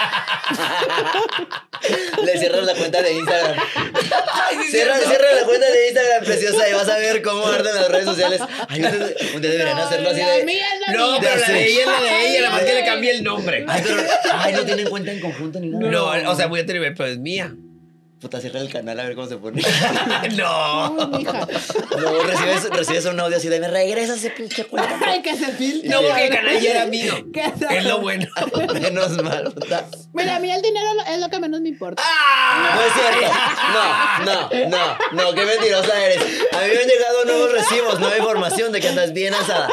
Le cierras la cuenta de Instagram. Cierra la cuenta de Instagram, preciosa, y vas a ver cómo arden las redes sociales. Ay, un día deberían hacerlo así de... No, pero la de ella es la de ella, nada más que le cambie el nombre. Ay, no tienen cuenta en conjunto ni nada. No, o sea, voy a tener, pero es mía. Puta, cierra el canal a ver cómo se pone. No. No, recibes un audio así de me regresa ese pinche cuenta. Ay, que se filtre. No, porque el canal ya era mío. Es lo bueno. Menos mal, puta. Mira, a mí el dinero es lo que menos me importa. No es cierto. No, qué mentirosa eres. A mí me han llegado nuevos recibos, nueva información de que andas bien asada.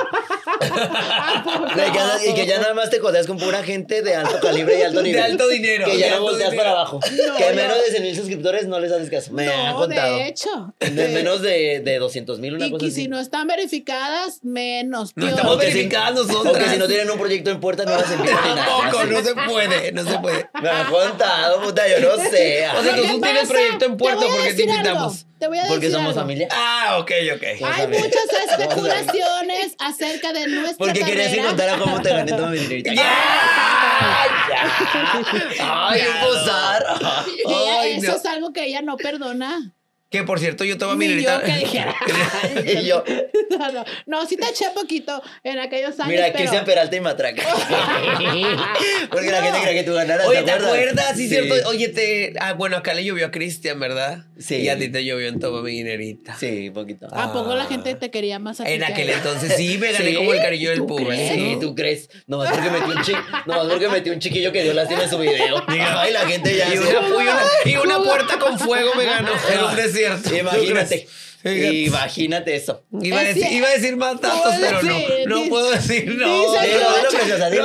Y que ya nada más te jodeas con pura gente de alto calibre y alto nivel. De alto dinero. Que ya no volteas para abajo. Que menos de 100,000 suscriptores no les haces caso. Me han contado. De hecho. De menos de 200,000, una cosa así. Y si no están verificadas, menos. No estamos verificadas nosotros. O que si no tienen un proyecto en puerta, no las envían ni nada. Tampoco, no se puede. Me han contado, puta, yo no sé. O sea, tú tienes proyecto en puerta, ¿por qué te invitamos? Te voy a decir porque somos algo. familia. Ok. Hay muchas especulaciones acerca de nuestra porque carrera. querías que contara cómo te gané toda mi dinerita. Ay, gozar. Eso es algo que ella no perdona. Que por cierto, yo tomo mi Ni dinerita. yo que dijera. Y yo. No, sí te eché poquito en aquellos años. Mira, Cristian Peralta y Matraca. Porque la gente cree que tú ganaras. Oye, ¿te acuerdas? Sí, Sí. cierto. Oye, bueno, acá le llovió a Cristian, ¿verdad? Sí. Y a ti te llovió en Toma mi dinerita. Sí, un poquito. ¿A poco la gente te quería más a ti En que a aquel ella? entonces sí me gané ¿Sí? como el cariño del ¿Tú público. crees? Sí, ¿tú crees? Nomás porque metí un chiquillo que dio lástima en su video. Ay, la gente ya... Y una puerta con fuego me ganó en un desierto. Imagínate eso. Iba a decir más datos, pero no puedo decir no. Dice- Dilo, preciosa, dilo.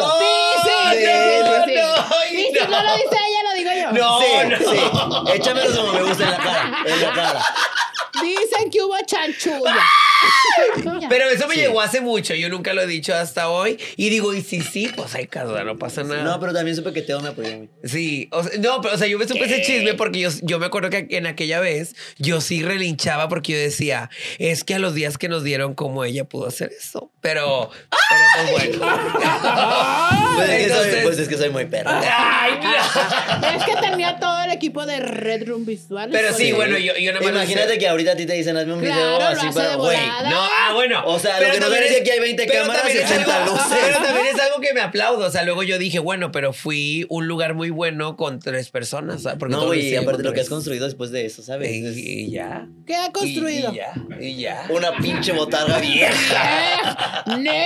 Dice, no lo dice ella, lo digo yo. No, Sí. Échamelo como me gusta en la cara. Dicen que hubo chanchulla. Pero eso me llegó hace mucho. Yo nunca lo he dicho hasta hoy. Y digo, y sí, pues hay caso, no pasa nada. No, pero también supe que Teo me apoyó a mí. Sí, yo me supe ese chisme porque yo me acuerdo que en aquella vez yo sí relinchaba porque yo decía, es que a los días que nos dieron, ¿cómo ella pudo hacer eso? Pero pues bueno. Pues es que soy muy perro. Ay, no. Es que tenía todo el equipo de Red Room Visual. Pero sí, bueno, yo nada más Imagínate que ahorita a ti te dicen, hazme un Claro, video lo así hace para... de Güey, volada. No, bueno, bueno. O sea, pero lo que no también ves es que hay 20 pero cámaras y también es 80 algo- luces. Pero también es algo que me aplaudo. O sea, luego yo dije, bueno, pero fui un lugar muy bueno con 3 personas. ¿sabes? Porque No, todo lo güey, hice aparte con lo que has 3. construido después de eso, ¿sabes? Y ya. ¿Qué ha construido? Y ya. Una pinche botarga vieja.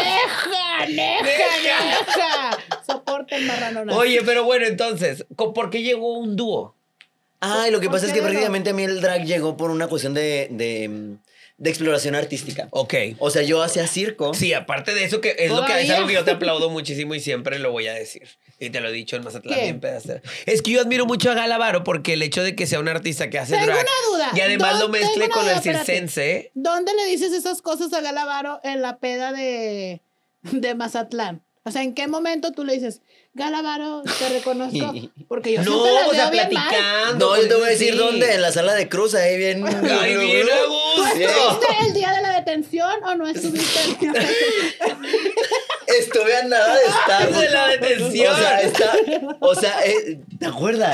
¡Neja! Soporten marranonas. Oye, pero bueno, entonces, ¿por qué llegó un dúo? Ay, lo que ¿Por pasa es qué que no? prácticamente a mí el drag llegó por una cuestión de exploración artística. Ok. O sea, yo hacía circo. Sí, aparte de eso, que es lo que es ¿Todavía? algo que yo te aplaudo muchísimo y siempre lo voy a decir. Y te lo he dicho en Mazatlán ¿Qué? bien pedacera. Es que yo admiro mucho a Galavaro porque el hecho de que sea un artista que hace Tengo drag una duda. y además lo Tengo mezcle una con duda, el espérate. circense. ¿Dónde le dices esas cosas a Galavaro en la peda de Mazatlán? O sea, ¿en qué momento tú le dices, Galavaro, te reconozco? Porque yo No, siempre las o sea, veo bien mal. platicando. No, yo te voy a pues, decir sí. dónde, en la sala de cruz, ahí bien. Ay, bien a ¿Tú gusto. estuviste el día de la detención o no estuviste el día de la detención? Estuve a nada de estar. De la detención. O sea, ¿te acuerdas?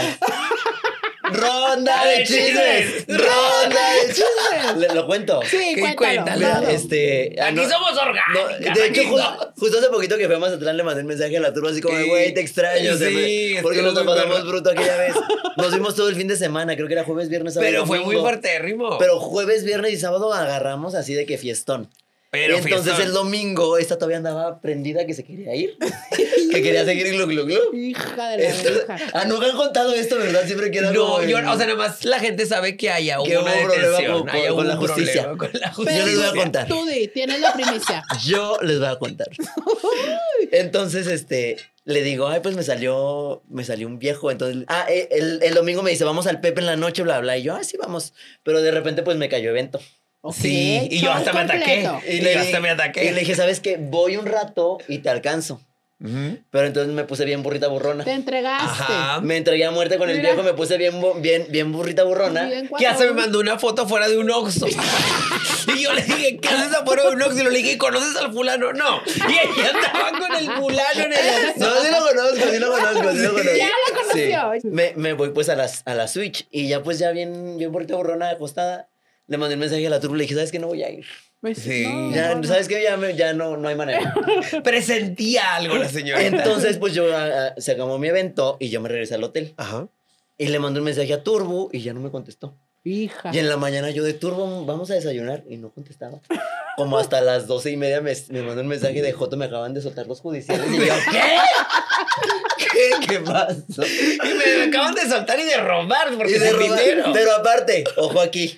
Ronda de chismes. Ronda de chismes. ¿Lo cuento? Sí, ¿Qué cuéntalo. cuéntalo? Mira, Aquí somos orgánicas. de hecho, aquí somos- justo hace poquito que fui a Mazatlán le mandé un mensaje a la turba así como, Sí. güey, te extraño. o sea, Sí, porque estuvo nos la muy pasamos perro. bruto aquella vez. Nos vimos todo el fin de semana, creo que era jueves, viernes, sábado. Pero fue muy domingo. fuertérrimo. Pero jueves, viernes y sábado agarramos así de que fiestón. Pero Y entonces fiestón. el domingo esta todavía andaba prendida que se quería ir. Que quería seguir glu glu glu. Hija de la Entonces, verga. nunca han contado esto, ¿verdad? Siempre queda No, como yo, en- o sea, nada más la gente sabe que haya Que una hubo problema detención, con haya la un justicia. problema con la Yo les voy a justicia. contar. Tú di, tienes la primicia. Yo les voy a contar. Entonces, le digo, ay, pues me salió un viejo. Entonces, el domingo me dice, vamos al Pepe en la noche, bla, bla. Y yo, sí, vamos. Pero de repente, pues me cayó evento. Ok, Sí, y yo show hasta me ataqué. completo. Y yo hasta me ataqué. Y le dije, ¿sabes qué? Voy un rato y te alcanzo. Ujú. Pero entonces me puse bien burrita burrona. Te entregaste. Ajá. Me entregué a muerte con el Mira. viejo, me puse bien burrita burrona. Bien Que hasta me guapo. mandó una foto fuera de un Oxxo. Y yo le dije, ¿qué haces afuera de un Oxxo? Y le dije, ¿conoces al fulano? No. Y ella andaba con el fulano en el No, sí lo conozco. Ya lo conoció. Sí. Me voy pues a la Switch y ya pues ya bien burrita burrona acostada. Le mandé un mensaje a la turba y le dije, ¿sabes qué? No voy a ir. Pues, Sí. no, Ya, no, no. ¿sabes qué? Ya no hay manera. Presentía algo la señora. Entonces, pues yo se acabó mi evento y yo me regresé al hotel. Ajá. Y le mandé un mensaje a Turbo y ya no me contestó. Hija. Y en la mañana yo de Turbo, vamos a desayunar. Y no contestaba. Como hasta las 12:30 me mandó un mensaje de Joto, me acaban de soltar los judiciales. Y yo, ¿qué? ¿Qué pasó? Y me acaban de soltar y de robar porque Y es de el robar. dinero. Pero aparte, ojo aquí.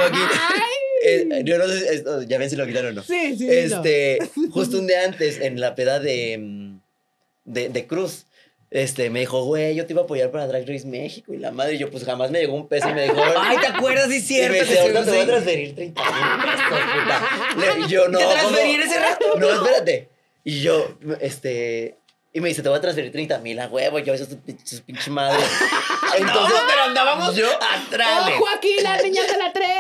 Yo no sé, ya ven si lo quitaron o no. Sí, sí. Justo un día antes, en la peda de Cruz, me dijo, güey, yo te iba a apoyar para Drag Race México. Y la madre, y yo, pues jamás me llegó un peso y me dijo, Ay, ¿te acuerdas? Sí, y cierto. me que dice, ahorita te voy a estuvimos ahí. transferir 30,000 pesos, puta. Y yo, no. ¿Te ¿cómo? transferí en ese rato? No, espérate. Y yo, y me dice, te voy a transferir 30,000 a huevo. Yo, eso es su pinche madre. Entonces, No, pero andábamos yo, atrás. Ojo aquí, la niña de la 3.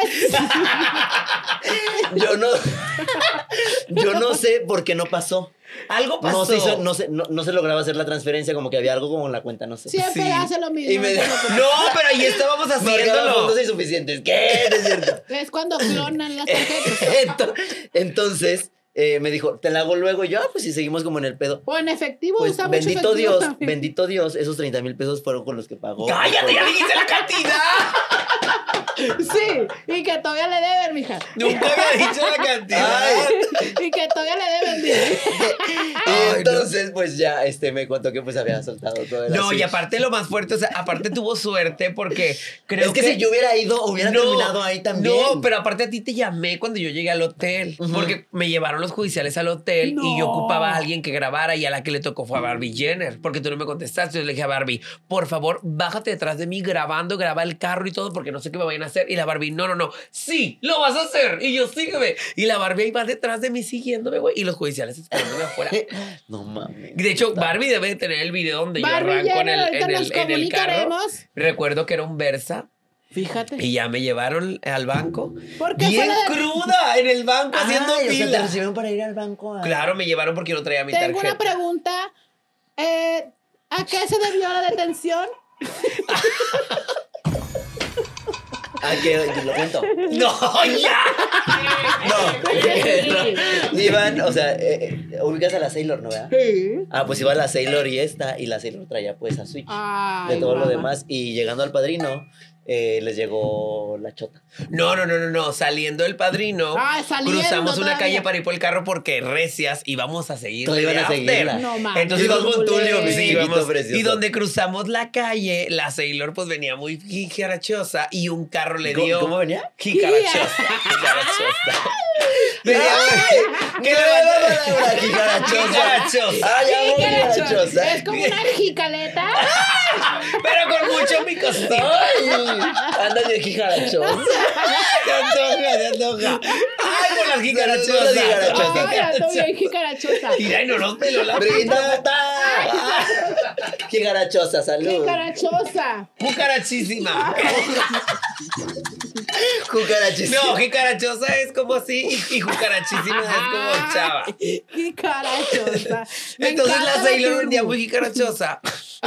yo no sé por qué no pasó. Algo pasó. No se, hizo, no se lograba hacer la transferencia, como que había algo como en la cuenta, no sé. Siempre Sí. hace lo mismo. Y me- no te preocupes. No, pero ahí estábamos Marcaba haciéndolo. fondos insuficientes. ¿Qué? No es cierto. Es cuando clonan las tarjetas. Entonces, me dijo, te la hago luego. Y yo, pues si seguimos como en el pedo. O en efectivo, Pues usa bendito mucho efectivo Dios, también. bendito Dios, esos 30,000 pesos fueron con los que pagó. ¡Cállate! ¡Ya dijiste la cantidad! Sí, y que todavía le deben, mija. Nunca había dicho la cantidad. Ay. Y que todavía le deben, mija. Y Ay, entonces, pues ya, me contó que pues había soltado todo el No, y así. aparte lo más fuerte, o sea, aparte tuvo suerte porque creo Es que si yo hubiera ido, hubiera terminado ahí también. No, pero aparte a ti te llamé cuando yo llegué al hotel. Ujú. Porque me llevaron los judiciales al hotel y yo No. ocupaba a alguien que grabara y a la que le tocó fue a Barbie Jenner. Porque tú no me contestaste. Yo le dije a Barbie, por favor, bájate detrás de mí grabando, graba el carro y todo porque no sé qué me vayan a hacer. Y la Barbie, no. Sí, lo vas a hacer. Y yo, sígueme. Y la Barbie ahí va detrás de mí siguiéndome, güey. Y los judiciales esperándome afuera. No mames. De hecho, Barbie debe de tener el video donde Barbie yo arranco Jenner, ahorita nos en el carro. comunicaremos. Recuerdo que era un Versa Fíjate. y ya me llevaron al banco. ¿Por qué Bien fue la de- cruda en el banco haciendo Ay, o sea, te fila. recibieron para ir al banco. Claro, me llevaron porque yo no traía mi Tengo tarjeta. una pregunta. ¿A qué se debió la detención? ¿A qué? Lo cuento. No, ya. No. iban, o sea, ubicas a la Sailor, ¿no? ¿Verdad? Sí. Ah, pues iba la Sailor y la Sailor traía pues a Switch. Ay, De todo lo mamá. demás. Y llegando al padrino, les llegó la chota. No. Saliendo del padrino, Ay, saliendo cruzamos una todavía. calle para ir por el carro porque recias íbamos a seguir. Todavía iban a seguirla. No mames. Entonces Ibas íbamos con Tulio, mi sí, chiquito íbamos. precioso. Y donde cruzamos la calle, la Sailor pues venía muy jijarachosa y un carro le dio. ¿Cómo venía? Jicarachosa. Venía ¿Qué jicarachosa. Ah, ya, muy jicarachosa. Es como una jicaleta. Pero con mucho picosito. Ay, anda de jicarachosa. Te antoja. Ay, con las jicarachosas. Jicarachosas. Ay, ando bien jicarachosa. Mira, y no nos peló la Brindota. Jicarachosa, salud. Jicarachosa. Cucarachísima. Cucarachísima. No, jicarachosa es como así y cucarachísima es como chava. Jicarachosa. Me Entonces la encanta Sailor turbo. vendía muy jicarachosa.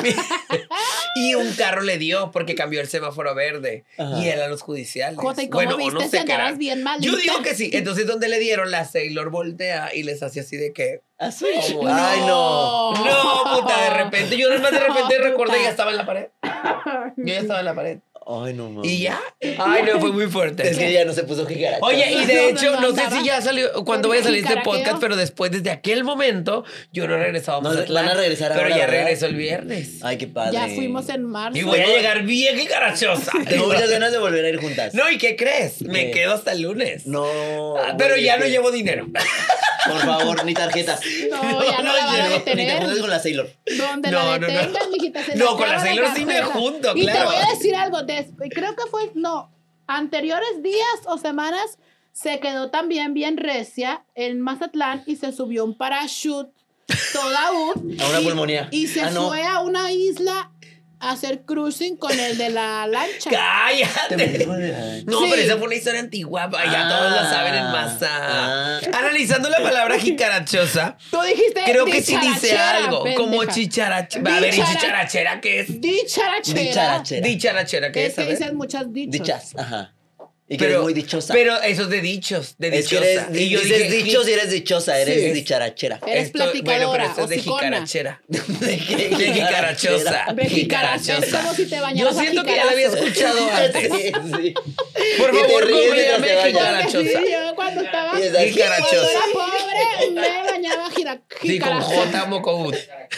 Y un carro le dio porque cambió el semáforo verde. Ajá. Y eran los judiciales. Jota, ¿y cómo o viste si qué andabas era. bien maldita? Yo digo que sí. Entonces, donde le dieron, la Sailor voltea y les hacía así de que. ¿A Switch? ¿Cómo? Ay, no. No, puta, de repente. Yo nomás de repente No, recordé puta. y ya estaba en la pared. Yo ya estaba en la pared. Ay, no mames. Y ya. Ay, no, fue muy fuerte. Es que ella no se puso jicarachosa. Oye, y de hecho, no sé andaba si ya salió, cuando vaya a salir este jicaraqueo. podcast, pero después, desde aquel momento, yo no he regresado a No, Mazatlán. van a regresar pero ahora, ya ¿verdad? regreso el viernes. Ay, qué padre. Ya fuimos en marzo. Y voy a llegar bien jicarachosa. Tengo muchas ganas de volver a ir juntas. No, ¿y qué crees? Me ¿Qué? quedo hasta el lunes. No. Pero güey, ya no que- llevo dinero. Por favor, ni tarjeta. No, ya no la van a Ni te detener. juntes con la Sailor. Donde No, la no, no. detengas, mijita, se No, la con la acaba Sailor la sí me cartera. junto, Y te claro. voy a decir algo. Creo que fue, anteriores días o semanas se quedó también bien recia en Mazatlán y se subió un parachute toda A una pulmonía. Y se Ah, no. fue a una isla a hacer cruising con el de la lancha. ¡Cállate! No, Sí. pero esa fue una historia antigua. Ya todos la saben en masa. Analizando la palabra jicarachosa, Tú dijiste creo que sí dice dicharachera, algo. Como pendeja. chicharachera. A ver, ¿y chicharachera qué es? Dicharachera. Dicharachera. Dicharachera, ¿qué Es es? A que ver. dicen muchas dichos. Dichas, ajá. Y que eres muy dichosa. Pero eso es de dichos, de es que dichosa. eres, y yo dices dije, dichos y eres dichosa, eres Sí. dicharachera. Eres bueno, platicadora, pero esto es de hocicona. jicarachera. ¿De qué? De jicarachosa. De jicarachosa. Es como si te Yo bañaras a siento que ya la había jicarazos. escuchado antes. Sí, sí. Por Y te favor, ríes ¿cómo mientras llame te bañas. jicarachosa? Sí, yo cuando estaba Y es así. Jicarachosa. cuando era pobre me bañaba Sí, con J Mocobut.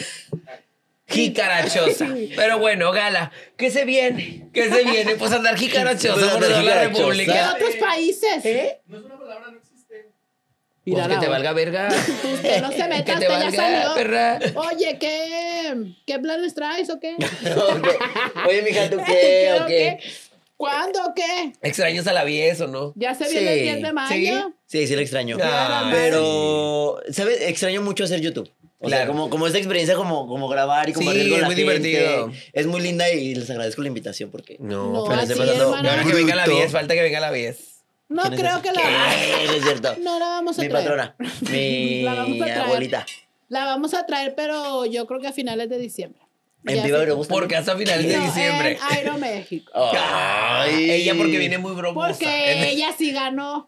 Jicarachosa. Pero bueno, Gala, ¿qué se viene? ¿Qué se viene? Pues andar jicarachosa Pues por andar toda la jicarachosa. ¿Qué República. otros países? No es una palabra, no existe. Pues Mira que la te hora. valga verga. Usted no se meta, Que te usted ya valga, salió. perra. Oye, ¿qué planes traes o qué? Oye, mija, ¿tú qué? ¿O qué? ¿Cuándo o qué? ¿Extraños a la 10 o no? Ya se viene el 10 de mayo. Sí, sí lo extraño. Ay, Pero, ¿sabes? Extraño mucho hacer YouTube. O sea, Claro. como esta experiencia, como grabar y Sí, compartir con es la muy gente. divertido. Es muy linda y les agradezco la invitación porque... No, No, pero así, estoy pasando. hermana. Y ahora que venga la Bruto. 10, falta que venga la 10. No ¿Quién es creo ese? que la ¿Qué? Es cierto. No la vamos a Mi traer. patrona. Mi La vamos a traer. abuelita. La vamos a traer, pero yo creo que a finales de diciembre. En Ya Viva sé. Aerobusta. Porque hasta finales de No, diciembre. en Aeroméxico. Ay. Ella porque viene muy bromosa. Porque ella sí ganó.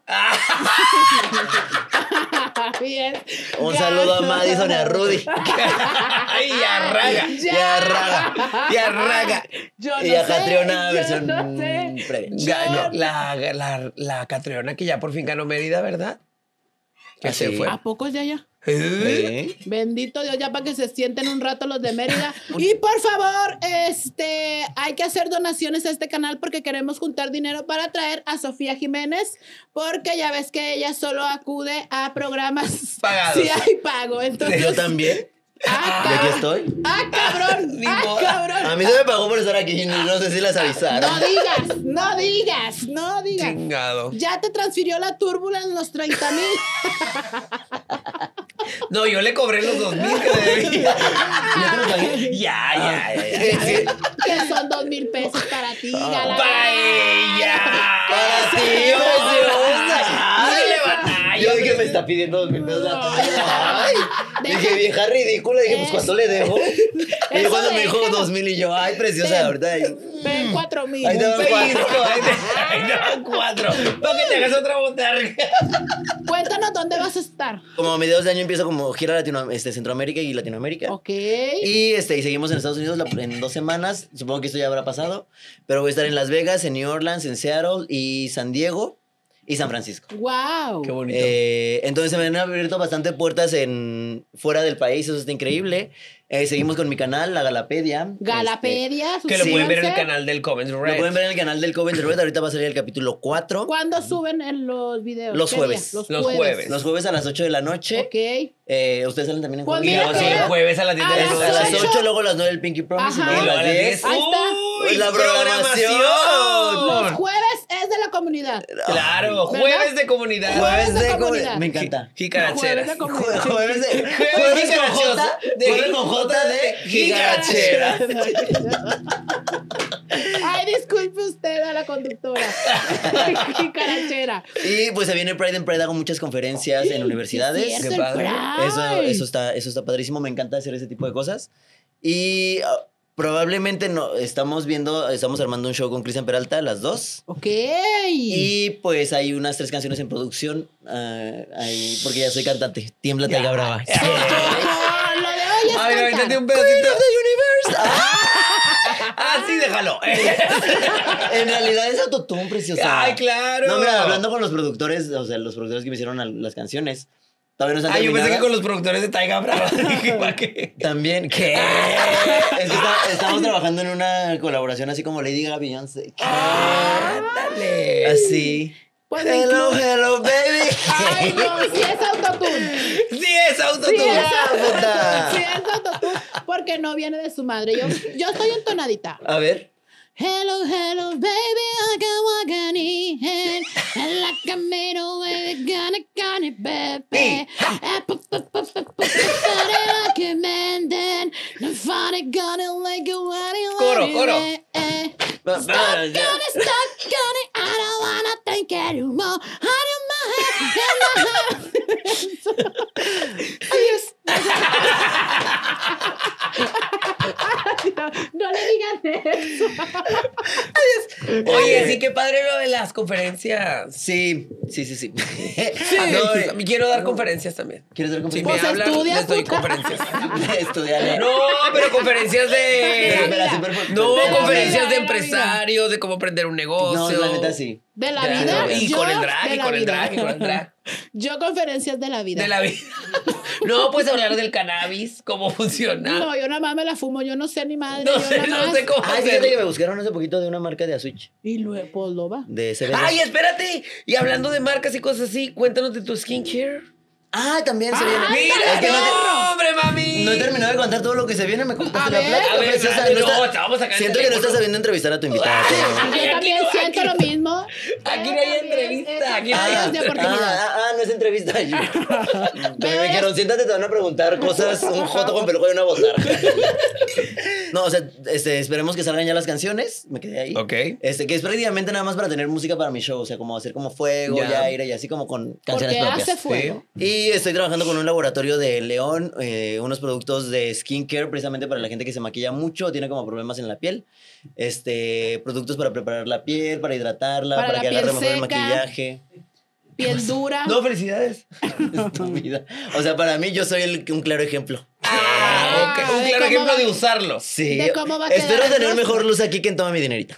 Bien. Un saludo a Ganó. Madison y a Rudy. Ay, ya raga. Ya raga. Ya raga. Yo no Y a sé, Catriona yo versión no sé. previa. Ganó la Catriona que ya por fin ganó Mérida, ¿verdad? Que ¿Ah, se sí? fue. ¿A pocos ya ya? ¿Eh? Bendito Dios, ya para que se sienten un rato los de Mérida. Y por favor, hay que hacer donaciones a este canal porque queremos juntar dinero para traer a Sofía Jiménez, porque ya ves que ella solo acude a programas Pagados. si hay pago. Entonces, Yo también. ¿De aquí estoy? cabrón! Ni ¡Ah, modo. cabrón! A mí se me pagó por estar aquí. No sé si las avisaron. No digas, no digas, no digas. Chingado. Ya te transfirió la Turbulence los 30,000. No, yo le cobré los 2,000 que debía. ¿Ya te lo pagué? Ya. Que son 2,000 pesos para ti, Gala. ¡Vaya! Para ti, preciosa. ¡Dale batalla! Yo dije, me está pidiendo 2,000 pesos la talla. Ay. Dije, vieja ridícula. Dije, pues, ¿cuánto le dejo? Y Eso cuando me dijo deja. 2,000 y yo, ay, preciosa, Ten. ahorita. Ven 4,000. Ahí te va. Pellizco. Ay, no, 4. Para que te hagas otra botarga. Cuéntanos ¿dónde vas a estar? Como a mediados de año empiezo como gira Centroamérica y Latinoamérica. Ok. Y seguimos en Estados Unidos en 2 semanas. Supongo que esto ya habrá pasado. Pero voy a estar en Las Vegas, en New Orleans, en Seattle y San Diego y San Francisco. Wow. Qué bonito. Entonces se me han abierto bastante puertas fuera del país. Eso está increíble. Seguimos con mi canal, La Galapedia. Galapedia. Que lo pueden ver en el suscríbanse. canal del Covens Lo Red. pueden ver en el canal del Coven Red. Ahorita va a salir el capítulo 4. ¿Cuándo suben en los videos? Los ¿Qué jueves. día? Los jueves. Los jueves a las 8 de la noche. Ok. Ustedes salen también en Pues jueves. mira No, que sí, el jueves a las 10 de a la las noche. A las 8. 8, luego a las 9 el Pinky Promise. Ajá. Y Y luego luego a a las las 10. 10. Ahí está. ¡Uy! La programación. Los jueves es de la comunidad. Claro, ¿Verdad? jueves de comunidad. Jueves de de comunidad. comunidad. Me encanta. Jicaracheras. Jueves de comunidad. Jueves Jueves con J. de- Jueves con J de Jicarachera. Ay, disculpe usted a la conductora. Qué carachera. Y pues se viene Pride en Pride, hago muchas conferencias en universidades. Sí, es Qué el padre. Pride. Eso está padrísimo, me encanta hacer ese tipo de cosas. Y probablemente estamos armando un show con Cristian Peralta, las dos. Ok. Y pues hay unas 3 canciones en producción, porque ya soy cantante. Tiembla, Taiga Brava. Oh, lo de hoy es A ver, cantar. avéntate un Queen pedacito. of the Universe. Ah, sí, déjalo. En realidad es autotune, preciosa. Ay, claro. No, mira, hablando con los productores, o sea, los productores que me hicieron las canciones, todavía no están Ay, yo pensé que terminadas. con los productores de Taiga Brava. Dije, ¿para qué? También, ¿qué? Es que estamos trabajando en una colaboración así como Lady Gaga, Beyoncé. Ándale. Así. Pues Hello, hello, baby. Ay, no, sí es autotune. Sí, es Sí autotune. es puta. autotune. Sí es autotune. Porque no viene de su madre. Yo estoy entonadita. A ver. Hello, hello, baby, I can walk on it. And like I made a way, gonna, baby. Like a man, then I'm finally gonna like a Coro, coro. Stop, gonna, I don't wanna think anymore. Out of my head, Adiós. No le digan eso. Oye, sí, qué padre lo de las conferencias. Sí. No, quiero dar conferencias también. ¿Quieres dar Si conferencias? me Pues hablan, estudia, les doy puta. conferencias. Estudiarle. No, pero conferencias de... No, De la conferencias vida, de de la empresarios, de cómo aprender un negocio. No, la neta sí. De la Claro, vida. y yo con el drag, de y la con el vida. drag, y con el drag. Yo conferencias de la vida. De la vida. No, pues hablar del cannabis, cómo funciona. No, yo nada más me la fumo, yo no sé ni madre. No yo sé, nada no más- sé cómo Ay, fíjate que hacerlo. me buscaron hace poquito de una marca de Aswitch. Y luego, pues lo va. De CBD. Ay, espérate. Y hablando de marcas y cosas así, cuéntanos de tu skincare. Ah, también se viene. Mira, Es que no, hombre, mami. no he terminado de contar todo lo que se viene. Me contaste A la ver. plática. A ver, preciosa. dale, no, está- te vamos a sacar el Siento que no teléfono. estás sabiendo entrevistar a tu invitada. pero- Yo Ay, también aquí no, siento aquí- lo mismo. aquí no hay entrevista, aquí no hay- Áreas de oportunidad. No es entrevista. Me dijeron, siéntate, te van a preguntar cosas, un joto con peluco y una botarga. No, o sea, esperemos que salgan ya las canciones. Me quedé ahí. Ok. Que es prácticamente nada más para tener música para mi show. O sea, como hacer como fuego, Ya. ya aire y así como con canciones Porque propias. hace fuego. Y estoy trabajando con un laboratorio de León, unos productos de skincare precisamente para la gente que se maquilla mucho, tiene como problemas en la piel. Productos para preparar la piel, para hidratarla, Para para la que agarre piel mejor el seca. maquillaje. Piel dura. No, felicidades. Estúpida. O sea, para mí yo soy un claro ejemplo. Ah, ok. Un de claro cómo ejemplo va- de usarlo. Sí. ¿De cómo va a Espero quedar el tener rostro? mejor luz aquí que en Toma mi dinerita.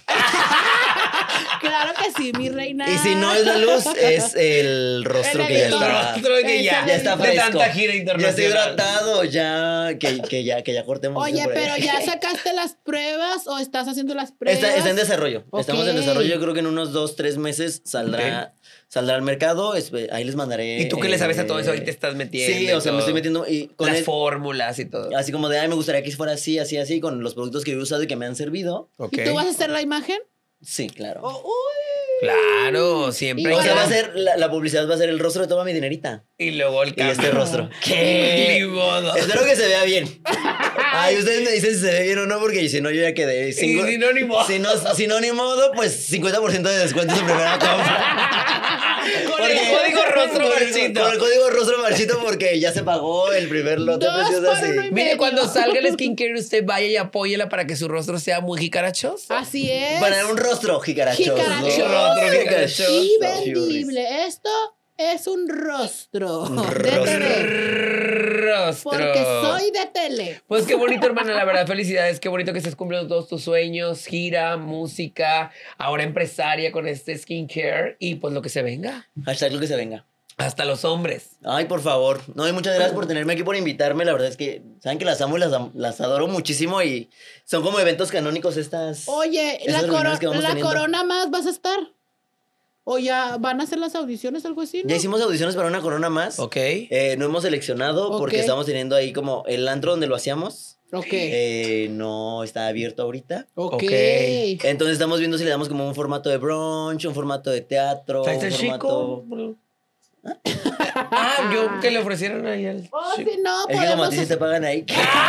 Claro que sí, mi reina. Y si no es la luz, es el rostro El que ya editor. está. Rostro que ya, Ya está de fresco. tanta gira Ya internacional. estoy hidratado, que ya cortemos. Oye, eso por ahí. pero ¿ya sacaste las pruebas o estás haciendo las pruebas? Está en desarrollo. Ok. Estamos en desarrollo. Yo creo que en unos 2-3 meses saldrá al mercado. Ahí les mandaré. ¿Y tú qué le sabes a todo eso? Ahí te estás metiendo. Sí, o sea, me todo. estoy metiendo. Y con Las él- fórmulas y todo. así como de, ay, me gustaría que fuera así, así, así, con los productos que he usado y que me han servido. Ok. ¿Y tú vas a hacer la imagen? Sí, claro. Claro, siempre. O sea, Igual. va a ser, la publicidad va a ser el rostro de Toma mi dinerita. Y luego el Y cambio. este rostro. ¡Qué modo! Espero que se vea bien. Ay, ustedes me dicen si se ve bien o no, porque si no, yo ya quedé. si no, ni modo. Si no, ni modo, pues 50% de descuento en su primera compra. Con el código rostro marchito. Con el código rostro marchito, porque ya se pagó el primer lote. 2 preciosa, por sí. 1 y Mire, medio. cuando salga el skincare, usted vaya y apóyela para que su rostro sea muy jicarachoso. Así es. Para un rostro jicarachoso. Jicarachoso. Rostro jicarachoso. Y vendible. Esto es un rostro. Un de rostro. tele. Rostro. Porque soy de tele. Pues qué bonito, hermana, la verdad, felicidades. Qué bonito que estés cumpliendo todos tus sueños, gira, música, ahora empresaria con este skincare y pues lo que se venga. Hashtag lo que se venga. Hasta los hombres. Ay, por favor. No, y muchas gracias por tenerme aquí, por invitarme. La verdad es que saben que las amo y las adoro muchísimo y son como eventos canónicos estas. Oye, esas la reuniones que vamos teniendo. corona más vas a estar. O ya van a hacer las audiciones, algo así, ¿no? Ya hicimos audiciones para una corona más. Ok. No hemos seleccionado porque Ok. estamos teniendo ahí como el antro donde lo hacíamos. Ok. No está abierto ahorita. Ok. ok. Entonces estamos viendo si le damos como un formato de brunch, un formato de teatro, ¿Traes un el formato... chico? Ah, yo que le ofrecieron ahí al Oh, chico. si no, Es que como a podemos... ti sí te pagan ahí.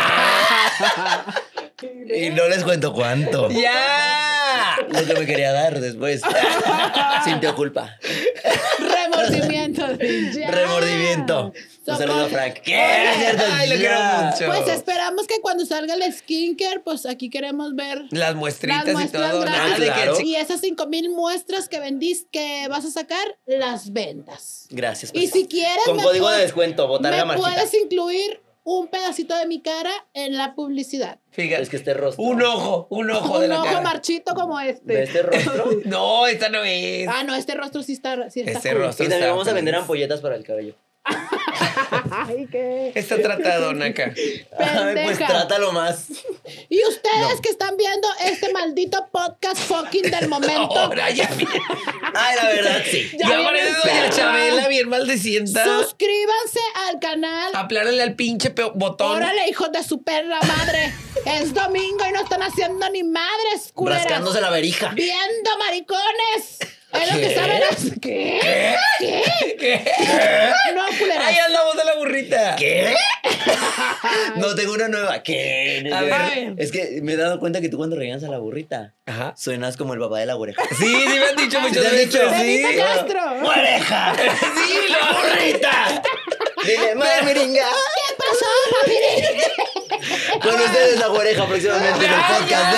Y no les cuento cuánto. ¡Ya! Lo que me quería dar después. Sintió culpa. Remordimiento. Ya. Remordimiento. Un saludo a Frank. ¿Qué? Es cierto, Ay, lo quiero ya. mucho. Pues esperamos que cuando salga el skincare, pues aquí queremos ver Las muestritas las y muestras todo. gratis. Nada de que Claro. el Y esas 5,000 muestras que vas a sacar, las ventas. Gracias. Y si quieres, Con me código de puedes- descuento, botarga me marquita. puedes incluir un pedacito de mi cara en la publicidad. Fíjate. Es que este rostro. Un ojo de Un la ojo cara. marchito como De este. este rostro. No, esta no es. Ah, no, este rostro sí está Este cool. rostro. Y también está vamos a vender feliz. ampolletas para el cabello. Ay, qué Está tratadona acá. Ay, pues pendeja. trátalo más. Y ustedes que están viendo este maldito podcast fucking del momento, Ahora ya. Ay, la verdad, sí. Ya viene aparece doña perra. Chabela bien maldicienta. suscríbanse al canal. Aplárale al pinche botón. Órale, hijos de su perra madre. Es domingo y no están haciendo ni madres, culeras. Rascándose la verija. Viendo maricones. Es lo ¿Qué? que saben. ¿Qué? ¿Qué? No, culeras. Ahí andamos de la burrita. ¿Qué? No, tengo una nueva. ¿Qué? A ver. Es que me he dado cuenta que tú cuando regañas a la burrita, Ajá. suenas como el papá de la oreja. Sí, sí me han dicho muchas ¿Te han veces. dicho? Sí. Benita Castro. ¡Oreja! Sí, la ¡Burrita! Dile, ¡mamiringa! ¿Qué pasó, papi? Con ustedes la oreja próximamente en el podcast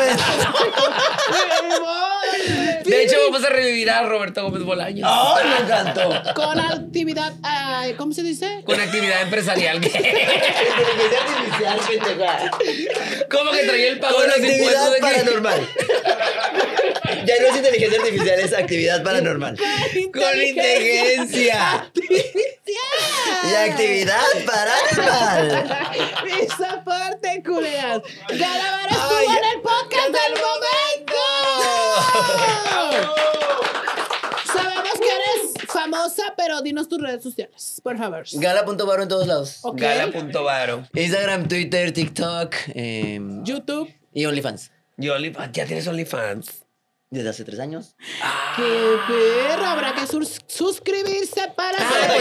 de momento. De hecho, vamos a revivir a Roberto Gómez Bolaños. ¡Ay, me encantó! Con actividad, ¿cómo se dice? Con actividad empresarial. Inteligencia artificial, pendeja. ¿Cómo que traía el pago Con de los impuestos actividad de que- paranormal. Ya no es inteligencia artificial, es actividad paranormal. Con inteligencia. Y actividad paranormal. Mi soporte, culeras. Galavara Ay, estuvo en el podcast del momento. Sabemos que eres famosa, pero dinos tus redes sociales, por favor. Gala.baro en todos lados. Ok. Gala.varo. Instagram, Twitter, TikTok YouTube. y OnlyFans. Y OnlyFans. Ya tienes OnlyFans. Desde hace 3 años. ¡Qué perra! Habrá que suscribirse para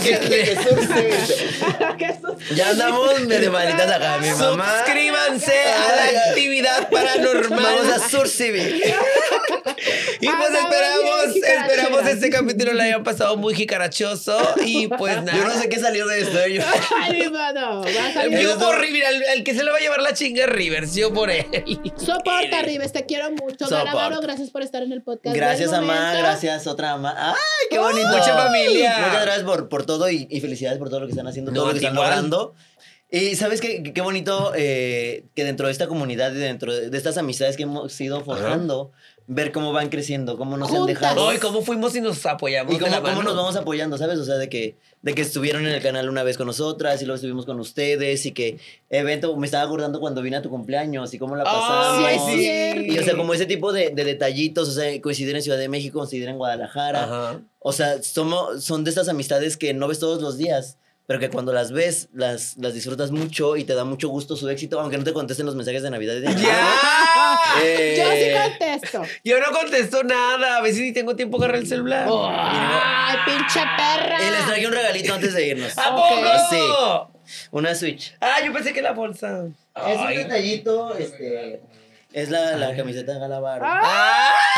Ya andamos medio malitas acá, mi mamá. Suscríbanse a la actividad paranormal. Vamos a surcivir. Y pues esperamos este capítulo lo hayan pasado muy jicarachoso. Y pues nada. Yo no sé qué salió de esto. Yo... Ay, mano, va a salir. Yo por River, el que se le va a llevar la chinga es Rivers, yo por él. Soporta, Rives, te quiero mucho. Soporta. Galavaro, gracias por estar en el podcast. Gracias, del Amá. momento. Gracias, otra Amá. ¡Ay, qué bonito! Mucha familia. Muchas gracias por todo y felicidades por todo lo que están haciendo, todo No, lo que están igual. logrando. Y sabes qué bonito que dentro de esta comunidad y dentro de estas amistades que hemos ido forjando, ver cómo van creciendo, cómo nos han Juntas. dejado. Ay, cómo fuimos y nos apoyamos Y de la cómo mano. nos vamos apoyando, ¿sabes? O sea, de que estuvieron en el canal una vez con nosotras y luego estuvimos con ustedes y que me estaba acordando cuando vine a tu cumpleaños y cómo la pasamos. Ay, sí, es Y o sea, como ese tipo de detallitos, o sea, coincidir en Ciudad de México, coincidir en Guadalajara. Ajá. O sea, son de estas amistades que no ves todos los días, pero que cuando las ves, las disfrutas mucho y te da mucho gusto su éxito, aunque no te contesten los mensajes de Navidad y de Año Nuevo. ¡Ya! Yo sí contesto. Yo no contesto nada. A veces ni tengo tiempo de agarrar el celular. Ay, pinche perra. Y les traje un regalito antes de irnos. ¿A Ok. poco? Sí. Una Switch. Ah, yo pensé que la bolsa. Es un Ay. detallito, es la camiseta de Galavaro. ¡Ah!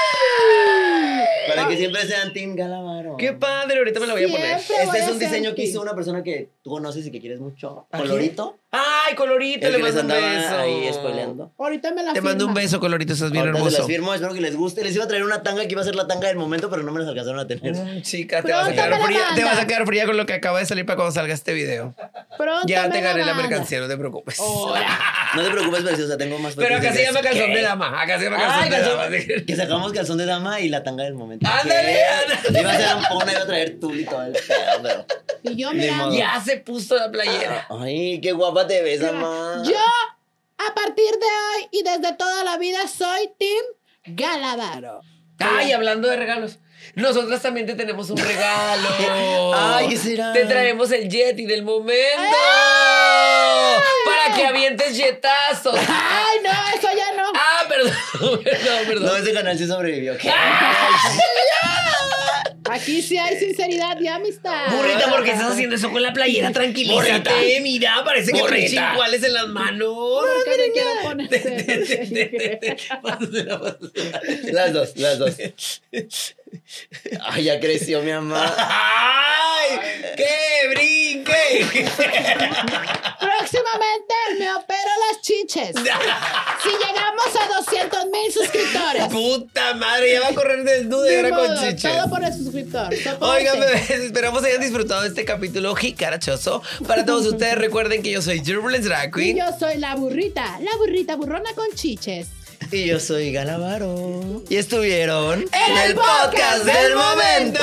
Para que siempre sean Team Galavaro. Qué padre, ahorita me la voy a poner. Siempre voy Este es a un ser diseño que team. hizo una persona que tú conoces y que quieres mucho. ¿A Colorito. Ay, Colorito, El le que les mando un andaba beso. ahí spoileando. Ahorita me la Te mando un firma. beso, Colorito, estás bien Ahorita se hermoso. las firmo, espero que les guste. Les iba a traer una tanga que iba a ser la tanga del momento, pero no me las alcanzaron a tener. Chica, te vas, a Pronto quedar me la fría, te manda. vas a quedar fría con lo que acaba de salir para cuando salga este video. Pronto Ya me te gané la manda. mercancía, no te preocupes. No te preocupes, preciosa, tengo más Pero acá fotos se de llama esas. calzón ¿Qué? de dama. Acá se llama Ah, calzón de dama. calzón, que sacamos calzón de dama y la tanga del momento. Ándale, ¿Qué? ándale. Iba a ser un pona, iba a traer tul y todo el pedo, pero... Y yo Ni mirando. modo. Ya se puso la playera. Ay, qué guapa te ves, mamá. Yo, a partir de hoy y desde toda la vida, soy Team Galavaro. Ay, hablando de regalos. Nosotras también te tenemos un regalo. Ay, ¿qué será? Te traemos el Yeti del momento. Para que avientes jetazos. Ay, no, eso ya no. Ah, perdón, perdón. No, ese canal sí sobrevivió. ¿Qué? Aquí sí hay sinceridad y amistad. Burrita, ¿por qué estás haciendo eso con la playera? Tranquilízate. Burrita. Mira, parece que traes Burrita. iguales en las manos. Porque me quiero poner. Las dos. Ay, ya creció mi mamá. ¡Ay! ¡Que brinque! Próximamente me opero las chiches. Si llegamos a 200,000 suscriptores. ¡Puta madre! Ya va a correr desnuda y Ni ahora con modo, chiches. todo por el suscriptor. Soporte. Oigan, bebés, esperamos hayan disfrutado de este capítulo jicarachoso. Para todos ustedes, recuerden que yo soy Turbulence Drag Y Queen. yo soy la burrita burrona con chiches. Y yo soy Galavaro. Y estuvieron En el podcast del momento.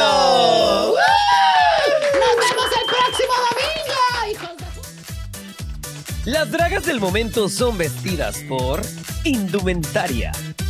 Nos vemos el próximo domingo, hijos de... Las dragas del momento son vestidas por Indumentaria.